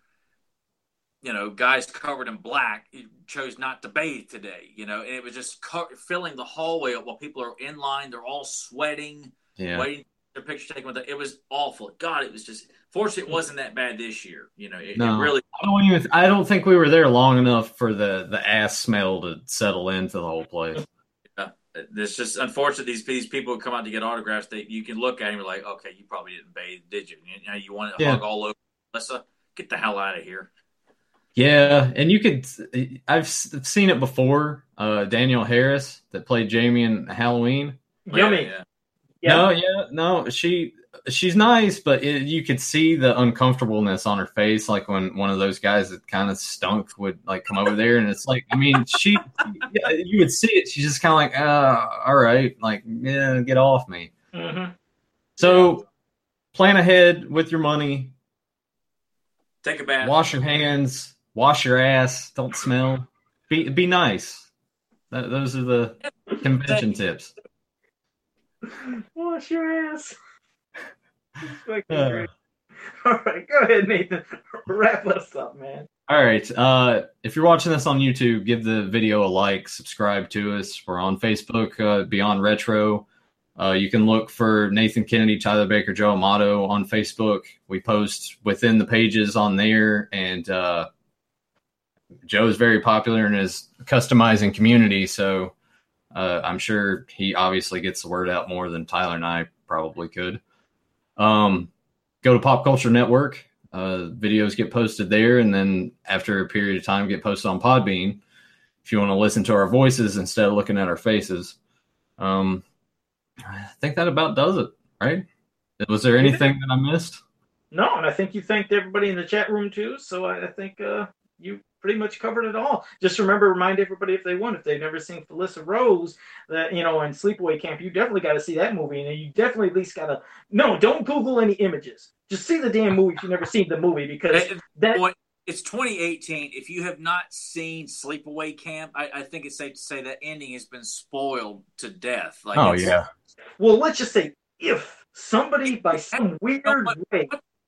guys covered in black chose not to bathe today, and it was just filling the hallway up while people are in line. They're all sweating, waiting for their picture taken with it. It was awful. God, it was just, fortunately, it wasn't that bad this year. It really. I don't think we were there long enough for the ass smell to settle into the whole place. Yeah. It's just unfortunate these people who come out to get autographs, you can look at them and you're like, okay, you probably didn't bathe, did you? You want to hug all over Melissa? Get the hell out of here. Yeah, and I've seen it before. Danielle Harris that played Jamie in Halloween. Yummy. Yeah. No, she's nice, but you could see the uncomfortableness on her face, like when one of those guys that kind of stunk would like come over there, and it's like, I mean, you would see it. She's just kind of like, all right, like, yeah, get off me. Mm-hmm. So plan ahead with your money. Take a bath. Wash your hands. Wash your ass. Don't smell. Be nice. Those are the Convention tips. Wash your ass. It's fucking great. All right, go ahead, Nathan. Wrap us up, man. All right. If you're watching this on YouTube, give the video a like, subscribe to us. We're on Facebook, Beyond Retro. You can look for Nathan Kennedy, Tyler Baker, Joe Amato on Facebook. We post within the pages on there, and Joe is very popular in his customizing community, so I'm sure he obviously gets the word out more than Tyler and I probably could. Go to Pop Culture Network. Videos get posted there, and then after a period of time get posted on Podbean if you want to listen to our voices instead of looking at our faces. I think that about does it, right? Was there anything that I missed? No, and I think you thanked everybody in the chat room too, so I think you pretty much covered it all. Just remind everybody if they've never seen Felissa Rose, that, in Sleepaway Camp, you definitely got to see that movie, and you definitely at least got to, don't Google any images. Just see the damn movie if you've never seen the movie, because it's 2018. If you have not seen Sleepaway Camp, I think it's safe to say that ending has been spoiled to death. Yeah. Well, let's just say if somebody by some weird way,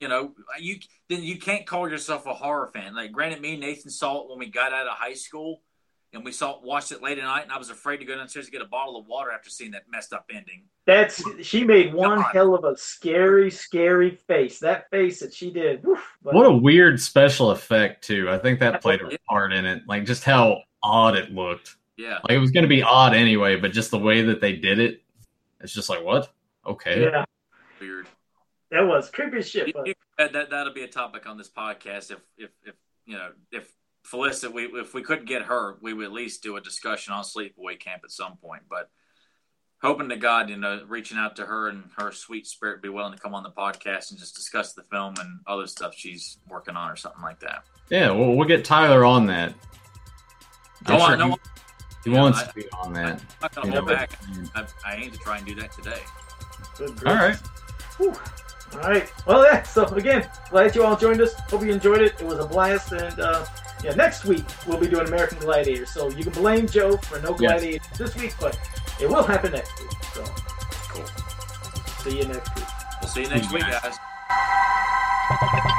you can't call yourself a horror fan. Like, granted, me and Nathan saw it when we got out of high school, and we watched it late at night, and I was afraid to go downstairs to get a bottle of water after seeing that messed up ending. She made one hell of a scary, scary face. That face that she did. What a weird special effect too. I think that played a part in it. Like, just how odd it looked. Yeah. Like, it was going to be odd anyway, but just the way that they did it, it's just like, what? Okay. Yeah. Weird. That was creepy as shit. That'll be a topic on this podcast. If Felissa, if we couldn't get her, we would at least do a discussion on Sleepaway Camp at some point. But hoping to God, reaching out to her and her sweet spirit be willing to come on the podcast and just discuss the film and other stuff she's working on or something like that. Yeah, well, we'll get Tyler on that. He wants to be on that. I'm not going to hold back. I aim to try and do that today. All right. Whew. All right. Well, yeah. So again, glad you all joined us. Hope you enjoyed it. It was a blast. And next week we'll be doing American Gladiator. So you can blame Joe for no Gladiator this week, but it will happen next week. So cool. See you next week. We'll see you next week, guys.